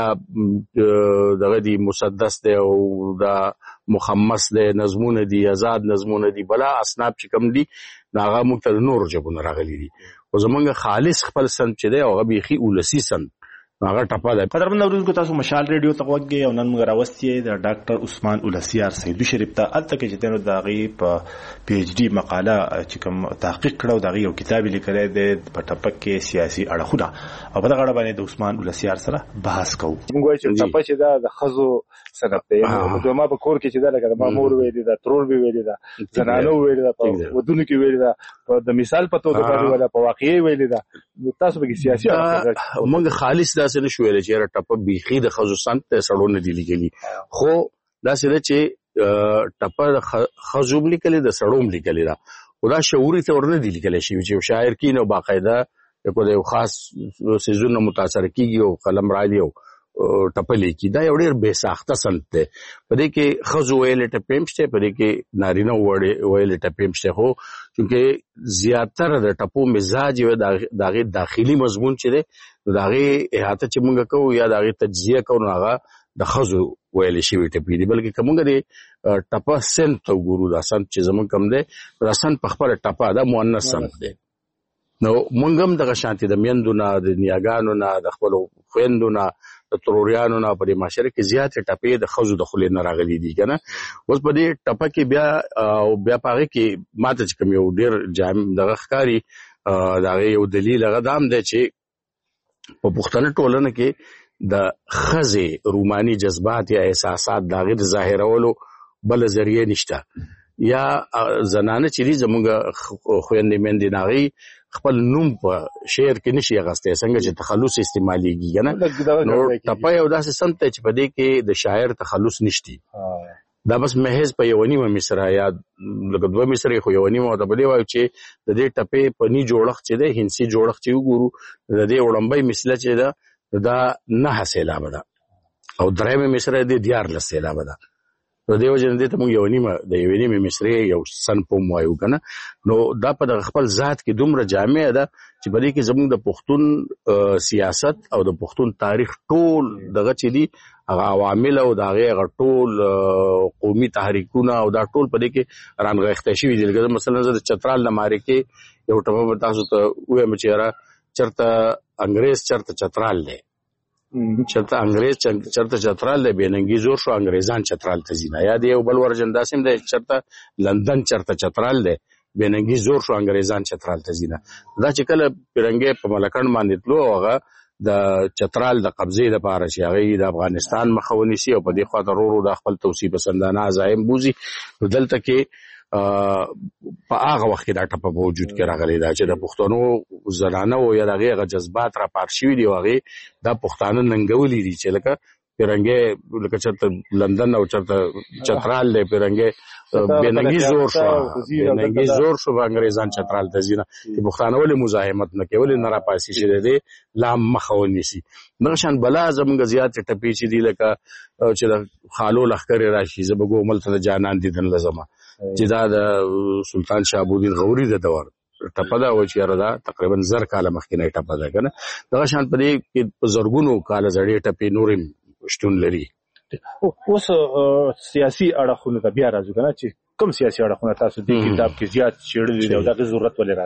S8: دغه دی مسدس دی او دا مخمس دی نظمونه دي آزاد نظمونه دي بلا اصناف چې کوم دي هغه موږ ته نور جبونه راغلي دي او زموږ خالص خپل سنت چې دی هغه بیخي اولسي سنت هغه ټپه ده.
S7: قدرمن اورونکو تاسو مشال ریډیو ته وګورئ او نن موږ راوستي د ډاکټر عثمان الاسیار سیدو شریف ته الته کې چې دنو داغي په پی ایچ ډی مقاله چې کوم تحقیق کړو داغي یو کتاب لیکلی دی په ټپه کې سیاسي اړخونه او په دغه اړه باندې د عثمان الاسیار سره بحث کوو. موږ وایو چې ټپه چې دا د خزو سره په دوه ما په کور کې چې دا لکه ما مور ویلي دا ترور به ویلي دا زنانو ویلي دا په ودونو کې ویلي دا د مثال په توګه باندې ولا په واقعي ویلي دا تاسو به سیاسي
S8: موږ خالص داسې نشو ویل چې ټپه بیخي د خزو سنت سړونه دي لګلي خو دا سره چې ټپه خزوم لیکلي د سړوم لیکلي دا خدا شعوري تور نه دی لیکل شي چې شاعر کینو باقاعده کو د خاص سيزونو متاثر کیږي او قلم را دی او ټپه لیکي دا یو ډېر بے ساخته سنت دی په دې کې خزو ویل ټپیم شته په دې کې نارینه ویل ټپیم شته خو چې زیاتره د ټپو مزاج او دغه داخلي مضمون چې دی دغه احاطه چې موږ کوو یا دغه تجزیه کوو هغه د خزو ویل شي ټپې دي بلکې کومه دی ټپه سنت تو ګورو دا سنت چې زمون کم دی دا سنت په خپل ټپه دا مؤنث سنت دی نو مونږ هم دغه شانتي د میندو نه د نیاګانو نه د خپل خويندو نه د تروريانو نه په دې معاشره کې زیات ټپې د خزو د خلې نه راغلي دي کنه اوس په دې ټپه کې بیا او بیا پاره کې ماته چې کوم یو ډېر جام دغه ښکاری دا یو دلیل غدام دی چې په پښتنه ټولنه کې د خزه روماني جذبات یا احساسات دا غیر ظاهرولو بل ذریعہ نشته یا زنانه چې زموږ خويندې مندې ناغي خپل نوم په شعر کې نشي غسته څنګه چې تخلص استعماليږي کنه نو ټپه یو داسې سمت چې په دې کې د شاعر تخلص نشتی دا بس محض په یو نیمه مصرا یا لکه دوه مصرې خو یو نیمه د بلی وایي چې د دې ټپې په ني جوړښت چې ده هندسي جوړښت چې وګورو د دې وړمبۍ مثله چې ده دا نه حاصله ده او درېمه مصرې د دیار لسیلا ده نو دیو جن دې ته موږ یو نیمه د یو نیمه مصرې یو سن په موایو کنه نو دا په خپل ذات کې دومره جامع ده چې په دې کې زموږ د پښتون سیاست او د پښتون تاریخ ټول دغه چې دي هغه عوامل او دغه ټول قومي تحریکونه او دا ټول په دې کې رانغښته شوی دي لکه مثلا د چترال د مارکې یو ټپه تاسو ته وایم چې را چرته انګريز چرته چترال دی چرته انګريز چرته چترال دی بیننګي زور شو انګريزان چترال ته ځینه یا دی بل ورجن داسم دی چرته لندن چرته چترال دی بیننګي زور شو انګريزان چترال ته ځینه دا چې کله پیرنګي په ملکن باندې تلو هغه د چترال د قبضې لپاره چې هغه د افغانستان مخاوني سي او په دې خاطر ورو د خپل توصیف پسندانه عزایم بوزي دلته کې په هغه وخت دا ټپه په وجود کې راغلي دا چې د پښتنو زنانه او یا دغه جذبات را پارشوي دی هغه د پښتانه ننګولې دي چې لکه پیرنګي لکه چرته لندن او چرته چترال دی پیرنګي بیننګي زور شو بیننګي زور شو انګريزان چترال ته ځینه چې پښتانه ولې مزاحمت نه کوي نه را پاسي چې دی لام مخاوني سي نشان بلا زموږ زیات ټپې چې دی لکه چې د خالو لخر راشي زبګو ملته جانان دي دن لزما چې دا د سلطان شهابالدین غوري د دور ټپه دا و چې را دا تقریبا زر کاله مخکې نه ټپه ده کنه دا شان په دې کې زرګونو کاله زړې ټپې نورم شتون لري
S7: اوس سیاسي اړخونه ته بیا راځو کنه چې کوم سیاسي اړخونه تاسو د کتاب کې زیات چیرې دي او دا ضرورت ولې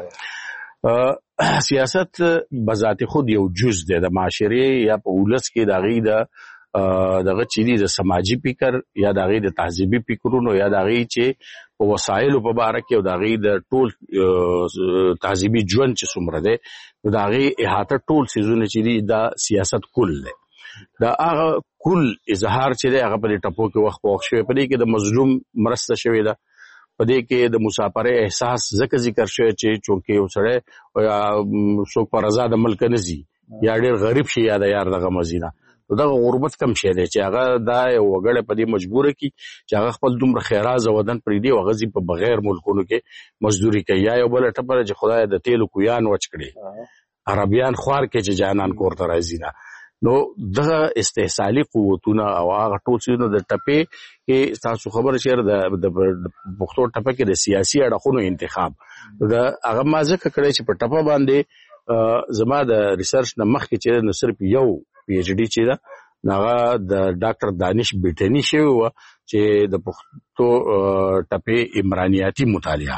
S7: راغی
S8: سیاست بذات خود یو جز دی د معاشري یا په ولس کې د غي د دغه چيري د سماجی فکر یا دغه د تهذیبي فکرونو یا دغه چې په وسایلو په اړه کې او دغه د ټول تهذیبي ژوند چې څومره ده دغه احاطه ټول سيزونه چې د سیاست کل ده دا هغه کل اظهار چې ده هغه په ټپو کې وخت وخت شوی په دې کې د مظلوم مرسته شوی ده په دې کې د مسافره احساس ذکر ذکر شوی چې چونکه یو سره یا څوک پر آزاد ملک نزي یا ډېر غریب شي یا د یار دغه مزینه دا غربت کم شي دی چې هغه دا وګړه په دې مجبوره کی چې هغه خپل دومره خیراز ودن پرې دی او غزي په بغیر ملکونو کې مزدوري کوي یا یو بل ټپه چې خدای د تیلو کویان وچ کړي عربيان خوار کې چې جانان کور ته راځي نه نو دغه استحصالي قوتونه او هغه ټول څه د ټپې کې تاسو خبره شهر د پښتو ټپه کې د سیاسي اړخونو انتخاب دا هغه مازه کړی چې په ټپه باندې زما د ریسرچ نه مخکې چې نو صرف یو پی ایچ ډی چې دا هغه د ډاکټر دانش بیٹنی شوی و چې د پښتو ټپې عمرانیاتی مطالعه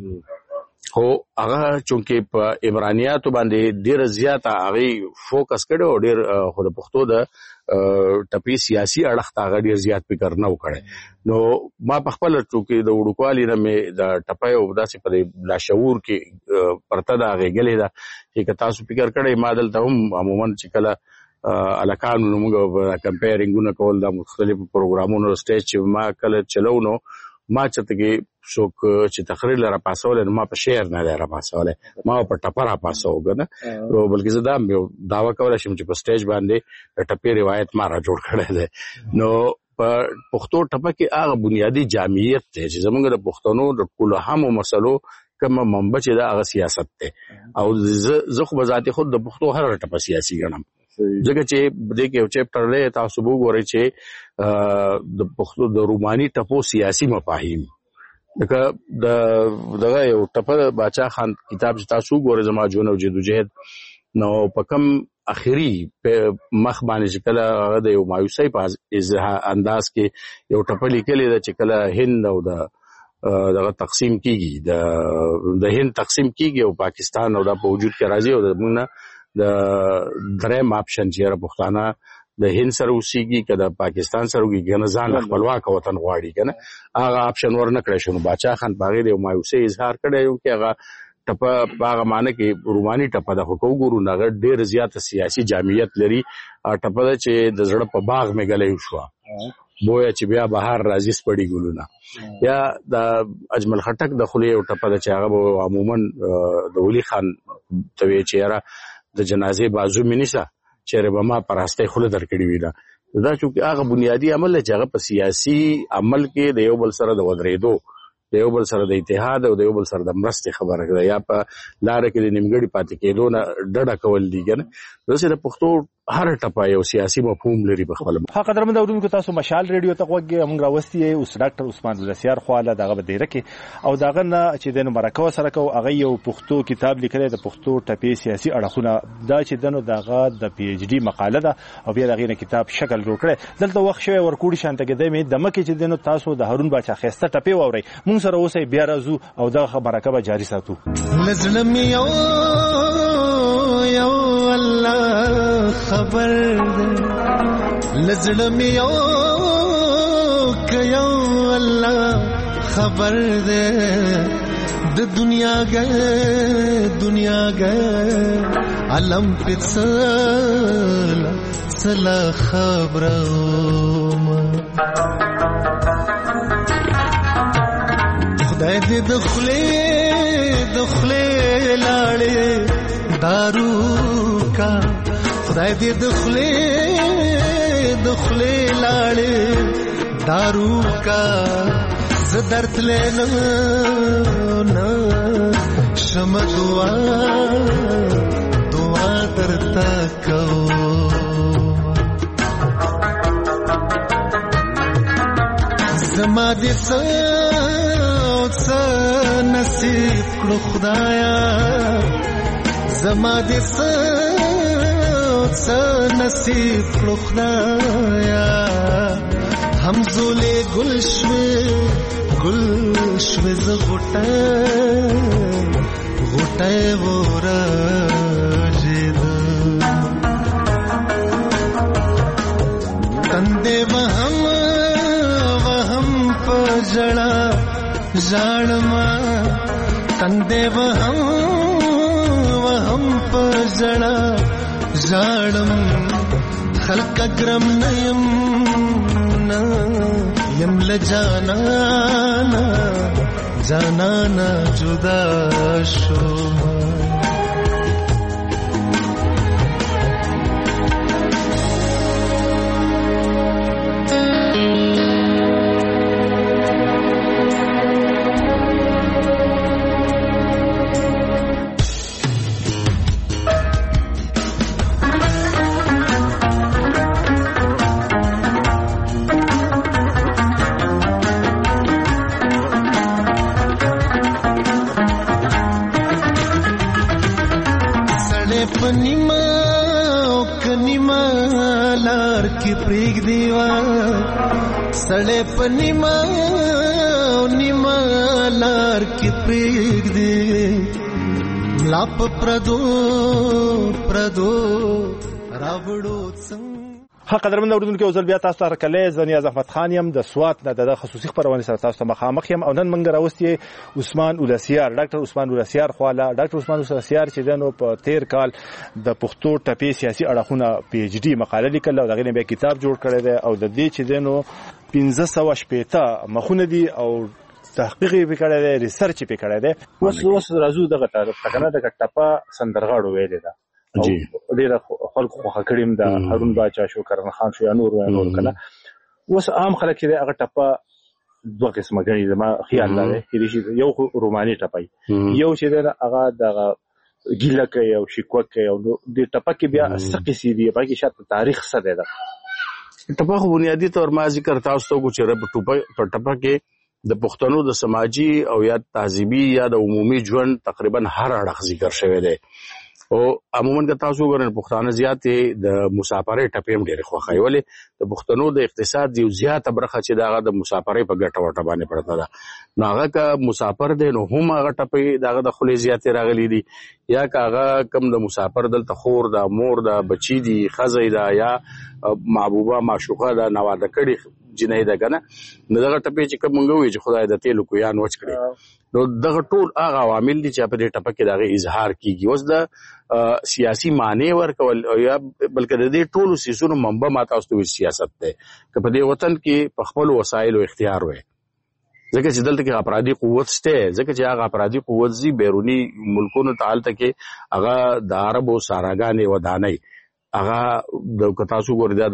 S8: خو هغه چونکه په عمرانیاتو باندې ډیر زیاته هغه فوکس کړو ډیر خو د پښتو د ټپې سیاسي اړخ ته هغه ډیر زیات فکر نه وکړي نو ما په خپل چونکه د وړوکوالي نه مې د ټپې او داسې په لاشعور کې پرته دا غېګلې ده چې تاسو فکر کړئ ما دلته هم عموما چې کله الکانو موږ کمپیرینګونه کول د مختلفو پروګرامونو سټیج چې ما کله چلو نو ما چته کې څوک چې تقریر لره پاسول نو ما په شعر نه لره پاسول ما په ټپرا پاسو غنه او بلکې زه دا داوا کولای شم چې په سټیج باندې ټپې روایت ما را جوړ کړی دی نو په پښتو ټپه کې هغه بنیادی جامعیت دی چې زمونږ د پښتنو د ټولو همو مسلو کومه منبع چې دا هغه سیاست دی او زه خو به ذاتي خود د پښتو هر ټپه سیاسي ګڼم ځکه چې دې کې یو چپټر دی تاسو وګورئ چې د پښتو د روماني ټپو سیاسي مفاهیم لکه د دغه یو ټپه باچا خان کتاب چې تاسو وګورئ زما ژوند او جدوجہد نو په کوم اخیری مخ باندې چې کله د یو مایوسۍ په انداز کې یو ټپه لیکلې ده چې کله هند او د دغه تقسیم کیږي د د هند تقسیم کیږي او پاکستان او د په وجود کې راځي او د موږ د دریم آپشن چې پښتانه د هند سره اوسېږي که د پاکستان سره وګي کنه ځان خپلواک وطن غواړي کنه هغه آپشن ورنه کړی شو. باچا خان باغې د مایوسۍ اظهار کړی یو کې هغه ټپه هغه معنی کې روماني ټپه د خو ګورو هغه ډېر زیات سیاسي جامعیت لري. ټپه ده چې د زړه په باغ مې غلې شو بویا چې بیا بهار راځي سپړي ګلونه یا د اجمل خټک د خولې یو ټپه ده چې هغه عموما د ولي خان ته وی چې را د جنازې بازو منیسا چیرې به ما پراسته خوله درکړې وي دا دا چې هغه بنیادی عمل چې هغه په سیاسي عمل کې د یو بل سره د ودرېدو د یو بل سره د اتحاد او د یو بل سره د مرستې خبره کوي یا په لار کې د نیمګړي پاتې کېدو نه ډډه کول دي کنه دغه د پښتو هر ټپه یو سیاسي مفهوم لري په خپل.
S7: ها قدرمن اورونکو تاسو مشال ریډیو ته وګورئ موږ راوستي اوس ډاکټر عثمان ولسیار خواله دغه به ډیره کې او دغه نه چې د مرکو سره کو هغه یو پښتو کتاب لیکلی د پښتو ټپې سیاسي اړخونه دا چې دنو دغه د پی ایچ ډي مقاله ده او بیا دغه کتاب شکل جوړ کړي دلته وخت شوی ورکوړي شانته کې د مې د مکه چې دنو تاسو د هارون باچا خسته ټپې ووري موږ سره اوسې بیا راځو او دغه مرکه جاری ساتو.
S9: لزلم یو یو الله خبر دے لزلم یو کیو اللہ خبر دے د دنیا گئے دنیا گئے علم پسلا سلا خبر خدای دې دخلے دخلے لاړې دارو کا خدای دې دخلے دخلے لاړې دارو کا ز درد لینا نا شم دعا دعا درتا کو زما دې سوت نصیب کړو خدایا زما دې سوت نصیب کړو خدایا همزولې ګل شوې ګل شوې ز غټه غټه ورځې تندې وهم وهم پجړه ژړما تندې وهم وهم پجړه ژړم خلق ګرم نیم نا یم لجانا نا جانا نا جدا شو سړې په نیما نیما لار کې پریږ دې ملا په پردو پردو راوړو څنګه.
S7: ها قدرمن اوریدونکو او ځل بیا تاسو ته کله زنیاز احمد خان یم د سوات نه د خصوصي خبرونه سره تاسو ته مخامخ یم او نن موږ راوستي عثمان ولسیار ډاکټر عثمان ولسیار خواله ډاکټر عثمان ولسیار چې دنو په تیر کال د پښتو ټپې سیاسي اړخونه پی ایچ ډي مقاله لیکل او دغه نه کتاب جوړ کړی دی او د دې چې دنو پنځه سوه شپېته مخونه دي او تحقیق یې وکړی دی ریسرچ یې وکړی دی. اوس اوس راځو دغه طرف ته کنه دغه ټپه سندرغاړو ویلې ده ډېر خلکو خوښه کړې ده هارون باچا شو کرن خان شو یا نور نور کنه اوس عام خلک چې هغه ټپه دوه قسمه غني زما خیال لري چې یو روماني ټپای یو چې هغه د ګیله کوي او شکوه کوي او د ټپه کې بیا سقي سي دی په کې شاته تاریخ څه دی دا
S8: ټپه خو بنیادی طور ما ذکر تاسو ته کو چې رب ټپه په ټپه کې د پښتنو د سماجی او یا تهذیبي یا د عمومي ژوند تقریبا هر اړخ ذکر شوی دی او عموما که تاسو ګورئ پښتانه زیاتې د مسافرۍ ټپې هم ډېرې خوښوي ولې د پښتنو د اقتصاد یو زیاته برخه چې د هغه د مسافرۍ په ګټه وټه باندې پرته ده نو هغه که مسافر دی نو هم هغه ټپې د هغه د خولې زیاتې راغلي دي یا که هغه کم د مسافر دلته خور د مور د بچی دي ښځی ده یا محبوبه معشوقه ده نواده کړي جنۍ ده که نه نو دغه ټپې چې کوم موږ ووایو چې خدای د تیلو کویان وچ کړي نو دغه ټول هغه عوامل دي چې په دې ټپه کې د هغې اظهار کېږي اوس د سیاسي معنی ورکول یا بلکې د دې ټولو څیزونو منبع ما تاسو ته سیاست دی که په دې وطن کې په خپلو وسایلو اختیار وی ځکه چې دلته کې افرادي قوت شته ځکه چې هغه افرادي قوت زی بیروني ملکونو ته هلته کې هغه د عربو ساراګانې ودانۍ هغه د که تاسو ګورئ دا د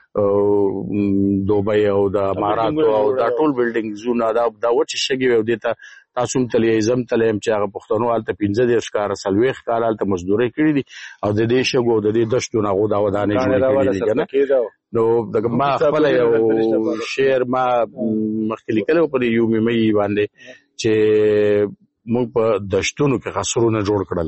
S8: دوبۍ او د اماراتو او دا ټول بلډینګزونه دا وچې شګې وې او دې ته تاسو هم تللی زه هم تللی یم چې هغه پښتنو هلته پنځه دېرش کاله څلوېښت کاله هلته مزدورۍ کړي دي او د دې شګو او د دې دشتو نه هغو دا ودانۍ جوړې کړي دي که نه نو ما خپله یو شعر ما مخکې لیکلی و په دې یو میمۍ باندې چې موږ په دشتونو کې قصرونه جوړ کړل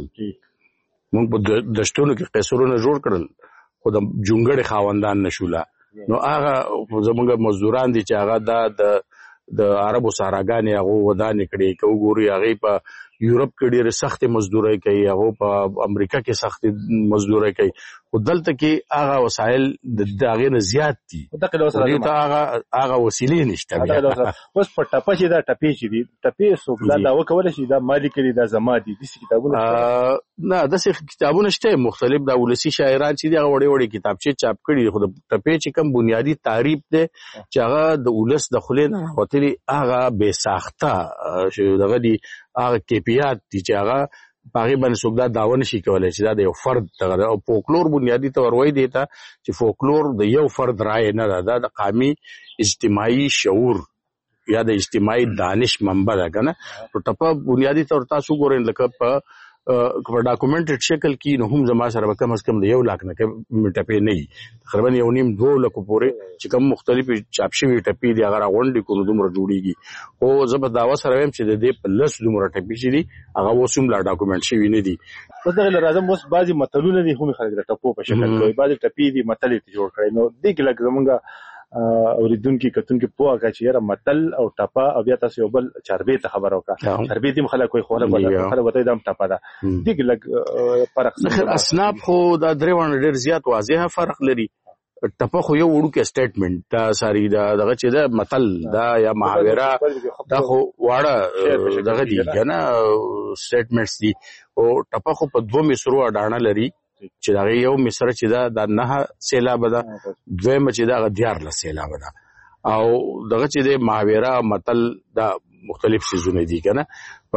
S8: موږ په دشتونو کې قصرونه جوړ کړل خو د جونګړې خاوندان نشوله نو هغه زموږ مزدوران دي چې هغه دا د د عربو ساراګانې هغو ودانې کړي که وګورئ هغې په یورپ کې ډېرې سختې مزدورۍ کوي هغو په امریکا کې سختې مزدورۍ کوي خو دلته کې هغه وسایل د هغې نه زیات دي دې ته هغه وسیلې نشته
S7: اوس په ټپه چې دا ټپې چې دي ټپې څوک دا دعوه کولی شي دا ما لیکلي دا زما دي داسې کتابونه
S8: نه داسې کتابونه شته مختلف دا ولسي شاعران چې دي هغه وړې وړې کتابچې چاپ کړي خو د ټپې چې کوم بنیادي تعریف دی چې هغه د ولس د خولې نه راوتلي هغه بې ساخته دغه دي هغه کیفیات دي چې هغه په هغې باندې څوک دا دعوه نشي کولی چې دا د یو فرد دغه او فوکلور بنیادي طور وایي دې ته چې فوکلور د یو فرد رایې نه ده دا د قامي اجتماعي شعور یا د اجتماعي دانش منبع ده که نه نو ټپه بنیادي طور تاسو ګورئ لکه په په ډاکومنټډ شکل کې نو هم زما سره به کم از کم د یو لاک نه ټپې نه وي تقریبا یو نیم دوه لکو پورې چې کوم مختلفې چاپ شوي ټپې دي هغه راغونډې کړو دومره جوړېږي خو زه به دعوه سره وایم چې د دې په لس دومره ټپې چې دي هغه اوس هم لا ډاکومنټ شوي نه دي
S7: اوس دغه له راځم اوس بعضې متلونه دي هم خلک د ټپو په شکل کوي بعضې ټپې دي متل یې جوړ کړی نو دې کې لږ زمونږ اوریدونکي کتونکي پوه کړه چې یاره متل او ټپه او بیا تاسو یو بل چاربې ته خبر وکړه چاربې دې خلک کوئی خو خلک وته دم ټپه ده دې لږ فرق
S8: څه اسناب خو دا درې وانه ډېر زیات واضح فرق لري ټپه خو یو وړوکی سټیټمنټ دا ساري دا دغه چې دا متل دا یا محاوره دا خو واړه دغه دي که نه سټیټمنټس دي او ټپه خو په دوه مصرو اډانه لري چې دا یو مصره چې دا د نه سیلابه ده دویمه چې دا دیارلس سیلابه ده او دغه چې د محاوره متل دا مختلف سیزونه دي که نه په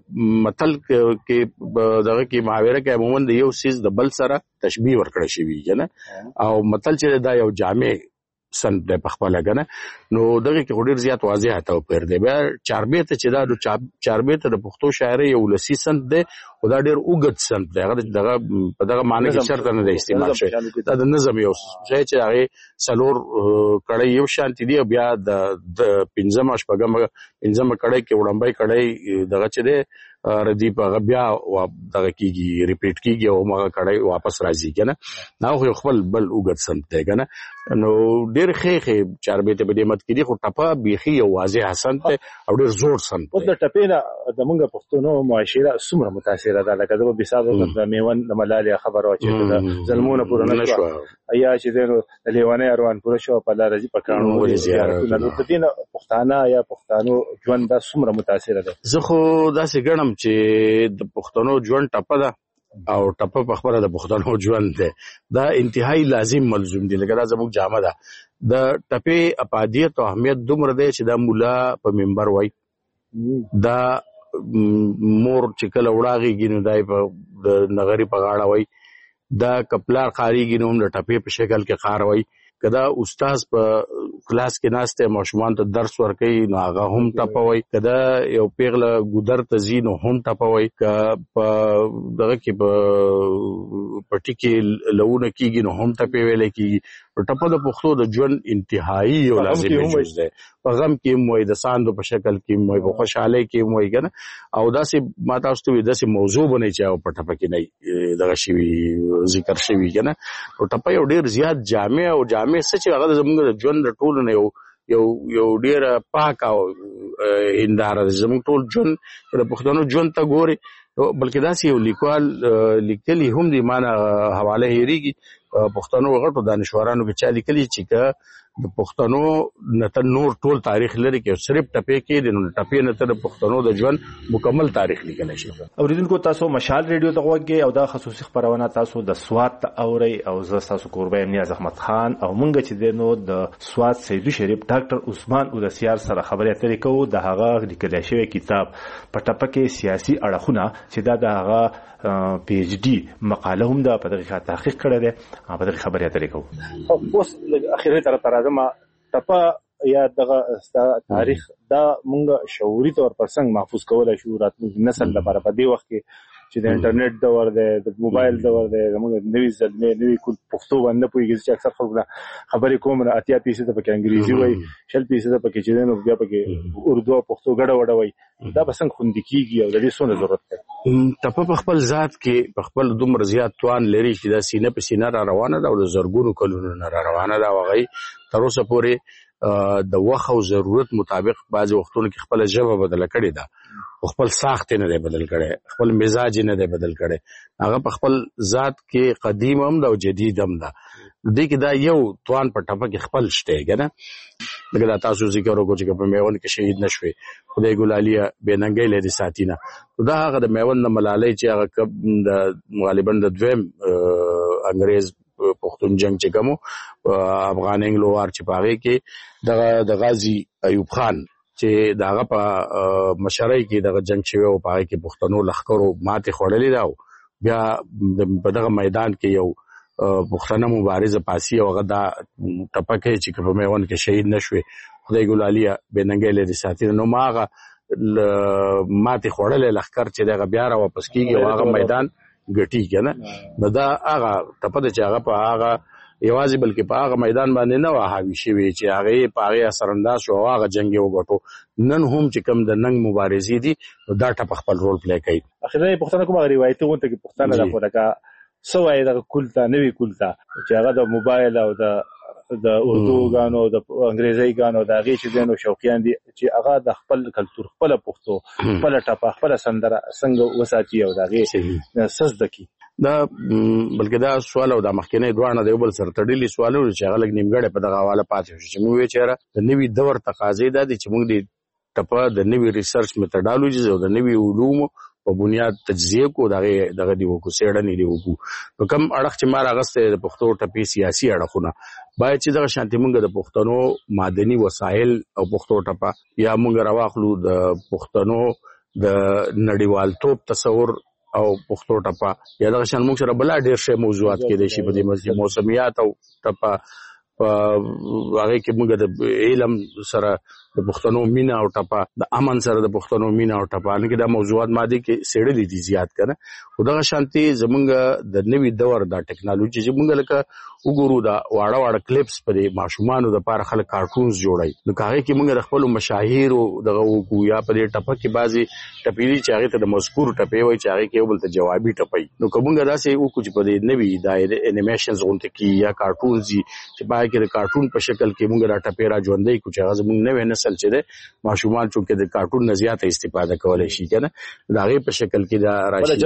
S8: متل کې دغه کې محاوره کې عموما د یو سیز د بل سره تشبیه ورکړی شوي که نه او متل چې دا یو جامع سند دی په خپله که نه نو دغې کې خو ډېر زیات واضح توپیر دی بیا چاربېته چې دا چاربېته د پښتو شاعرۍ یو ولسي سند دی خو دا ډېر اوږد سند دی هغه دغه په دغه معنی کې چېرته نه دی استعمال شوی دا د نظم یو شی چې هغې څلور کړۍ یو شانتي دي او بیا د پنځمه شپږمه پنځمه کړۍ کې وړومبی کړۍ دغه چې دی ردی په هغه بیا دغه کېږي ریپیټ کېږي او همغه کړۍ واپس راځي که نه هغه خو یو خپل بل اوږد سند دی که نه نو ډېر ښې ښې چاربېتې په دې مت کې دي خو ټپه بیخي یو واضح سند دی او ډېر زوړ سند دی
S7: اوس د ټپې نه زمونږ پښتنو معاشره څومره متاثره ده لکه زه به مثال وکړم د میوند د ملالې خبره وه چې د ظلمونه پوره نه شوه یا چې دی نو د لیونۍ اروان پوره شوه په لاره ځي په کاڼو زیارتونه د دې نه پښتانه یا پښتانو ژوند دا څومره متاثره ده
S8: زه خو داسې ګڼم چې د پښتنو ژوند ټپه ده او ټپه په خپله د پښتنو ژوند دی دا انتهایی لازم ملزوم دی لکه دا زموږ جامه ده د ټپې افادیت او اهمیت دومره دی چې دا مولا په منبر وایي دا مور چې کله وړاغېږي نو دا په د نغري په غاړه وایي دا که پلار قاریږي نو هم د ټپې په شکل کې قار وایي کدا استاد په کلاس کې ناشته ماشومان ته درس ورکوي نو هغه هم ټپوي، کدا یو پیغله ګودر ته زینو هم ټپوي، ک په دغه کې په پټی کې لونه کېږي نو هم ټپې ویل کېږي. ټپه د پښتو د ژوند انتهایی یو لازمي جز دی. په غم کې موي د ساندو په شکل کې موي په خوشحالۍ کې موي کنه، او داسې ما تاسو ته داسې موضوع بنئ چې په ټپه کې نه دغه شی ذکر شوی کنه. او ټپه یو ډیر زیات جامع او جامع څه چې هغه زموږ د ژوند د ټولو نه یو یو یو ډیر پاک او هنداره زموږ ټول ژوند د پښتنو ژوند ته ګوري، بلکې داسې یو لیکوال لیکلي هم دی مانه حواله هېریږي پښتنو غټو دانشورانو کې چا لیکلي چې که د پښتنو نته نور ټول تاریخ لري کې صرف ټپې کې د ټپې نته د پښتنو د ژوند مکمل تاریخ لیکل شي.
S7: اوریدونکو تاسو مشال ریډیو ته غوږی او دا خصوصي خبرونه تاسو د سواد ته اوري او زه تاسو قربان نیاز احمد خان او مونږ چې دینو د سواد سیدو شریف ډاکټر عثمان اودسیار سره خبرې اترې کوو د هغه لیکل شوی کتاب په ټپه کې سیاسي اړخونه چې دا د هغه پی ایچ ډي مقاله هم دا په دغه تحقیق کړی دی، په دغه خبرې اترې کوو. اوس اخیری طرف ته راځم، ټپه یا دغه تاریخ دا مونږ شعوري تور پر څنګه محفوظ کولای شو راتلونکي نسل لپاره په دې وخت کې چې د انټرنیټ دور دی، د موبایل دور دی، زموږ نوي زلمې نوي کول پښتو باندې پوهیږي چې اکثر خلک خبرې کوم نه اتیا پیسې ته پکې انګریزي وایي، شل پیسې ته پکې چې نو بیا پکې اردو او پښتو ګډه وډه وایي. دا به څنګه خوندي کیږي او د دې څونه ضرورت دی؟
S8: ټپه په خپل ذات کې په خپل دومره زیات توان لري چې دا سینه په سینه را روانه ده او د زرګونو کلونو نه را روانه ده، او هغه تر اوسه پورې د وخت او ضرورت مطابق بعض وختونو کې خپل ژبه بدله کړې ده، خپل ساخت نه دی بدل کړي، خپل مزاج نه دی بدل کړي، هغه په خپل ذات کې قدیم هم ده او جدید هم ده. دې کې دا یو توان په ټپه کې خپل شته کنه. لکه دا تاسو ذکر وکړو چې په میوند کې شهید نشوي، خدای ګلالیا بېننګۍ لري ساتینه، دا هغه د میوند د ملالۍ چې هغه د غالبا د دویم انګريز پښتون جنگ چې کوم افغان انګلو وار چې پاره کې د د غازی ایوب خان چې داغه په مشرۍ کې دغه جنگ شوی او پاره کې پښتنو لخرو ماته خړلې دا بیا په دغه میدان کې یو پښتنه مبارزه پاسي او غدا ټپکه چې په میوند کې شهید نشوي، خدای ګلالیا بېننګۍ لري ساتینه. نو ماغه ماته خړلې لخر چې دغه بیا را واپس کیږي او هغه میدان ګټي کنه. دا هغه ټپه چې هغه په هغه یوازې بلکې په هغه میدان باندې نه وهاوي شوی چې هغه په هغه اثرانداز شو، هغه جنگ یو غټو نن هم چې کم د ننګ مبارزې دي دا ټپ خپل رول پلی کوي.
S7: اخیرا پښتنه کومه روایتونه ته کې پښتنه د خدای سوای د کولتا نوی کولتا چې هغه د موبایل او د د اردو غانو د انګریزي غانو د هغه چې دینو شوقیان دي چې هغه د خپل کلچر خپل پښتو خپل ټپه خپل سندره څنګه وساتي او د هغه سزده کی.
S8: دا بلکې دا سوال او د مخکنی دوه د یو بل سره تړلي سوالونه چې هغه لګ نیمګړی په دغه حواله پاتې شو چې موږ چیرې د نوی دور تقاضې ده چې موږ د ټپه د نوی ریسرچ میتډالوژیز او د نوی علوم په بنیاد تجزیه کو دغه دغه دی وکړو سیړنې دی وکړو. نو کم اړخ چې ما راغسته د پښتو ټپې سیاسي اړخونه باید چې دغه شانتي مونږ د پښتنو مادني وسایل او پښتو ټپه یا مونږ راواخلو د پښتنو د نړیوالتوب تصور او پښتو ټپه یا دغه شان مونږ سره بل ډېر شی موضوعات کې دي شي په دې موسمیات او ټپه په هغه کې موږ د علم سره د پښتنو مینا او ټپه د امن سره د پښتنو مینا او ټپه ان کې د موضوعات ماده کې سړې دي زیات کنه. خدغه شانتي زمونږ د نوي دور د ټکنالوژي چې موږ لکه وګورو دا واړه واړه کلیپس په ماشومانو د لپاره خلک کارټونز جوړي، نو هغه کې موږ د خپل مشاهیر او دغه وګو یا په دې ټپه کې بازي ټپېری چې هغه ته د مذکور ټپې وای چې هغه کې یو بل ته جوابي ټپې، نو کومه داسې وکړو چې په دې نوي د انیمیشنز غونډه کې یا کارټونز چې پای کې د کارټون په شکل کې موږ را ټپې را ژوندې کو چې هغه زموږ نوې نسل چې ده ماشومان چې د کارټون نه زیاته استفاده کولای شي کنه، دا غي په شکل کې دا راشي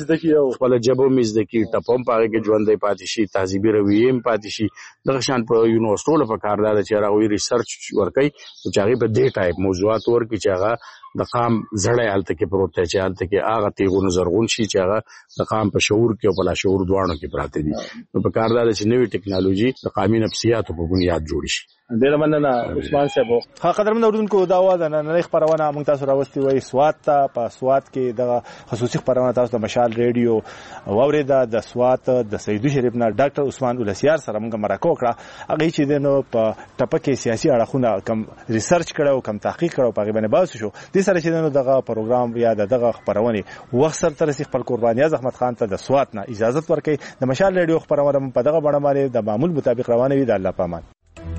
S8: خپل جبو مزد کې ټپوم پاره کې ژوندې پاتې شي، تهذیبي رویه پاتې شي. دغه شان په یونیورسيټو په کار دا چې راوي ریسرچ ورکي چې هغه په دې ټایپ موضوعات ورکي چې هغه د قام زړه حالت کې پروت دی چې حالت کې هغه تیغونو زرغون شي چې هغه د قام په شعور کې او په لاشعور دواړو کې پراته دي. نو په کار دا چې نوې ټکنالوژي د قامي نفسیاتو په بنیاد جوړ شي.
S7: ډیر مننه عثمان صاحب.
S10: ها قدرمن اوردونکو دا و د نن خبرونه موږ تاسو راوستي وای سوات ته په سوات کې د خصوصي خبرونه تاسو د مشال ریډیو واوریدا د سوات د سیدو شریف نه ډاکټر عثمان اولسیار سره موږ مرکه وکړه. هغه چې د نو په ټپکه سیاسي اړخونه کم ریسرچ کړو کم تحقیق کړو په غیبه نه باسو شو د سره چې نو دغه پروګرام یا دغه خبرونه وخت سره تر خپل قرباني احمد خان ته د سوات نه اجازه ورکړي. د مشال ریډیو خبرونه په دغه بڼه باندې د معمول مطابق روانه وي. د الله پامان.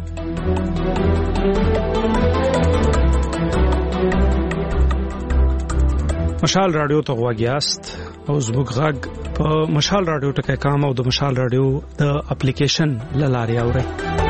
S2: مشال رادیو ته غواګیاست او زموږ غږ په مشال رادیو ټکی کام او د مشال رادیو د اپلیکیشن لاري اوري.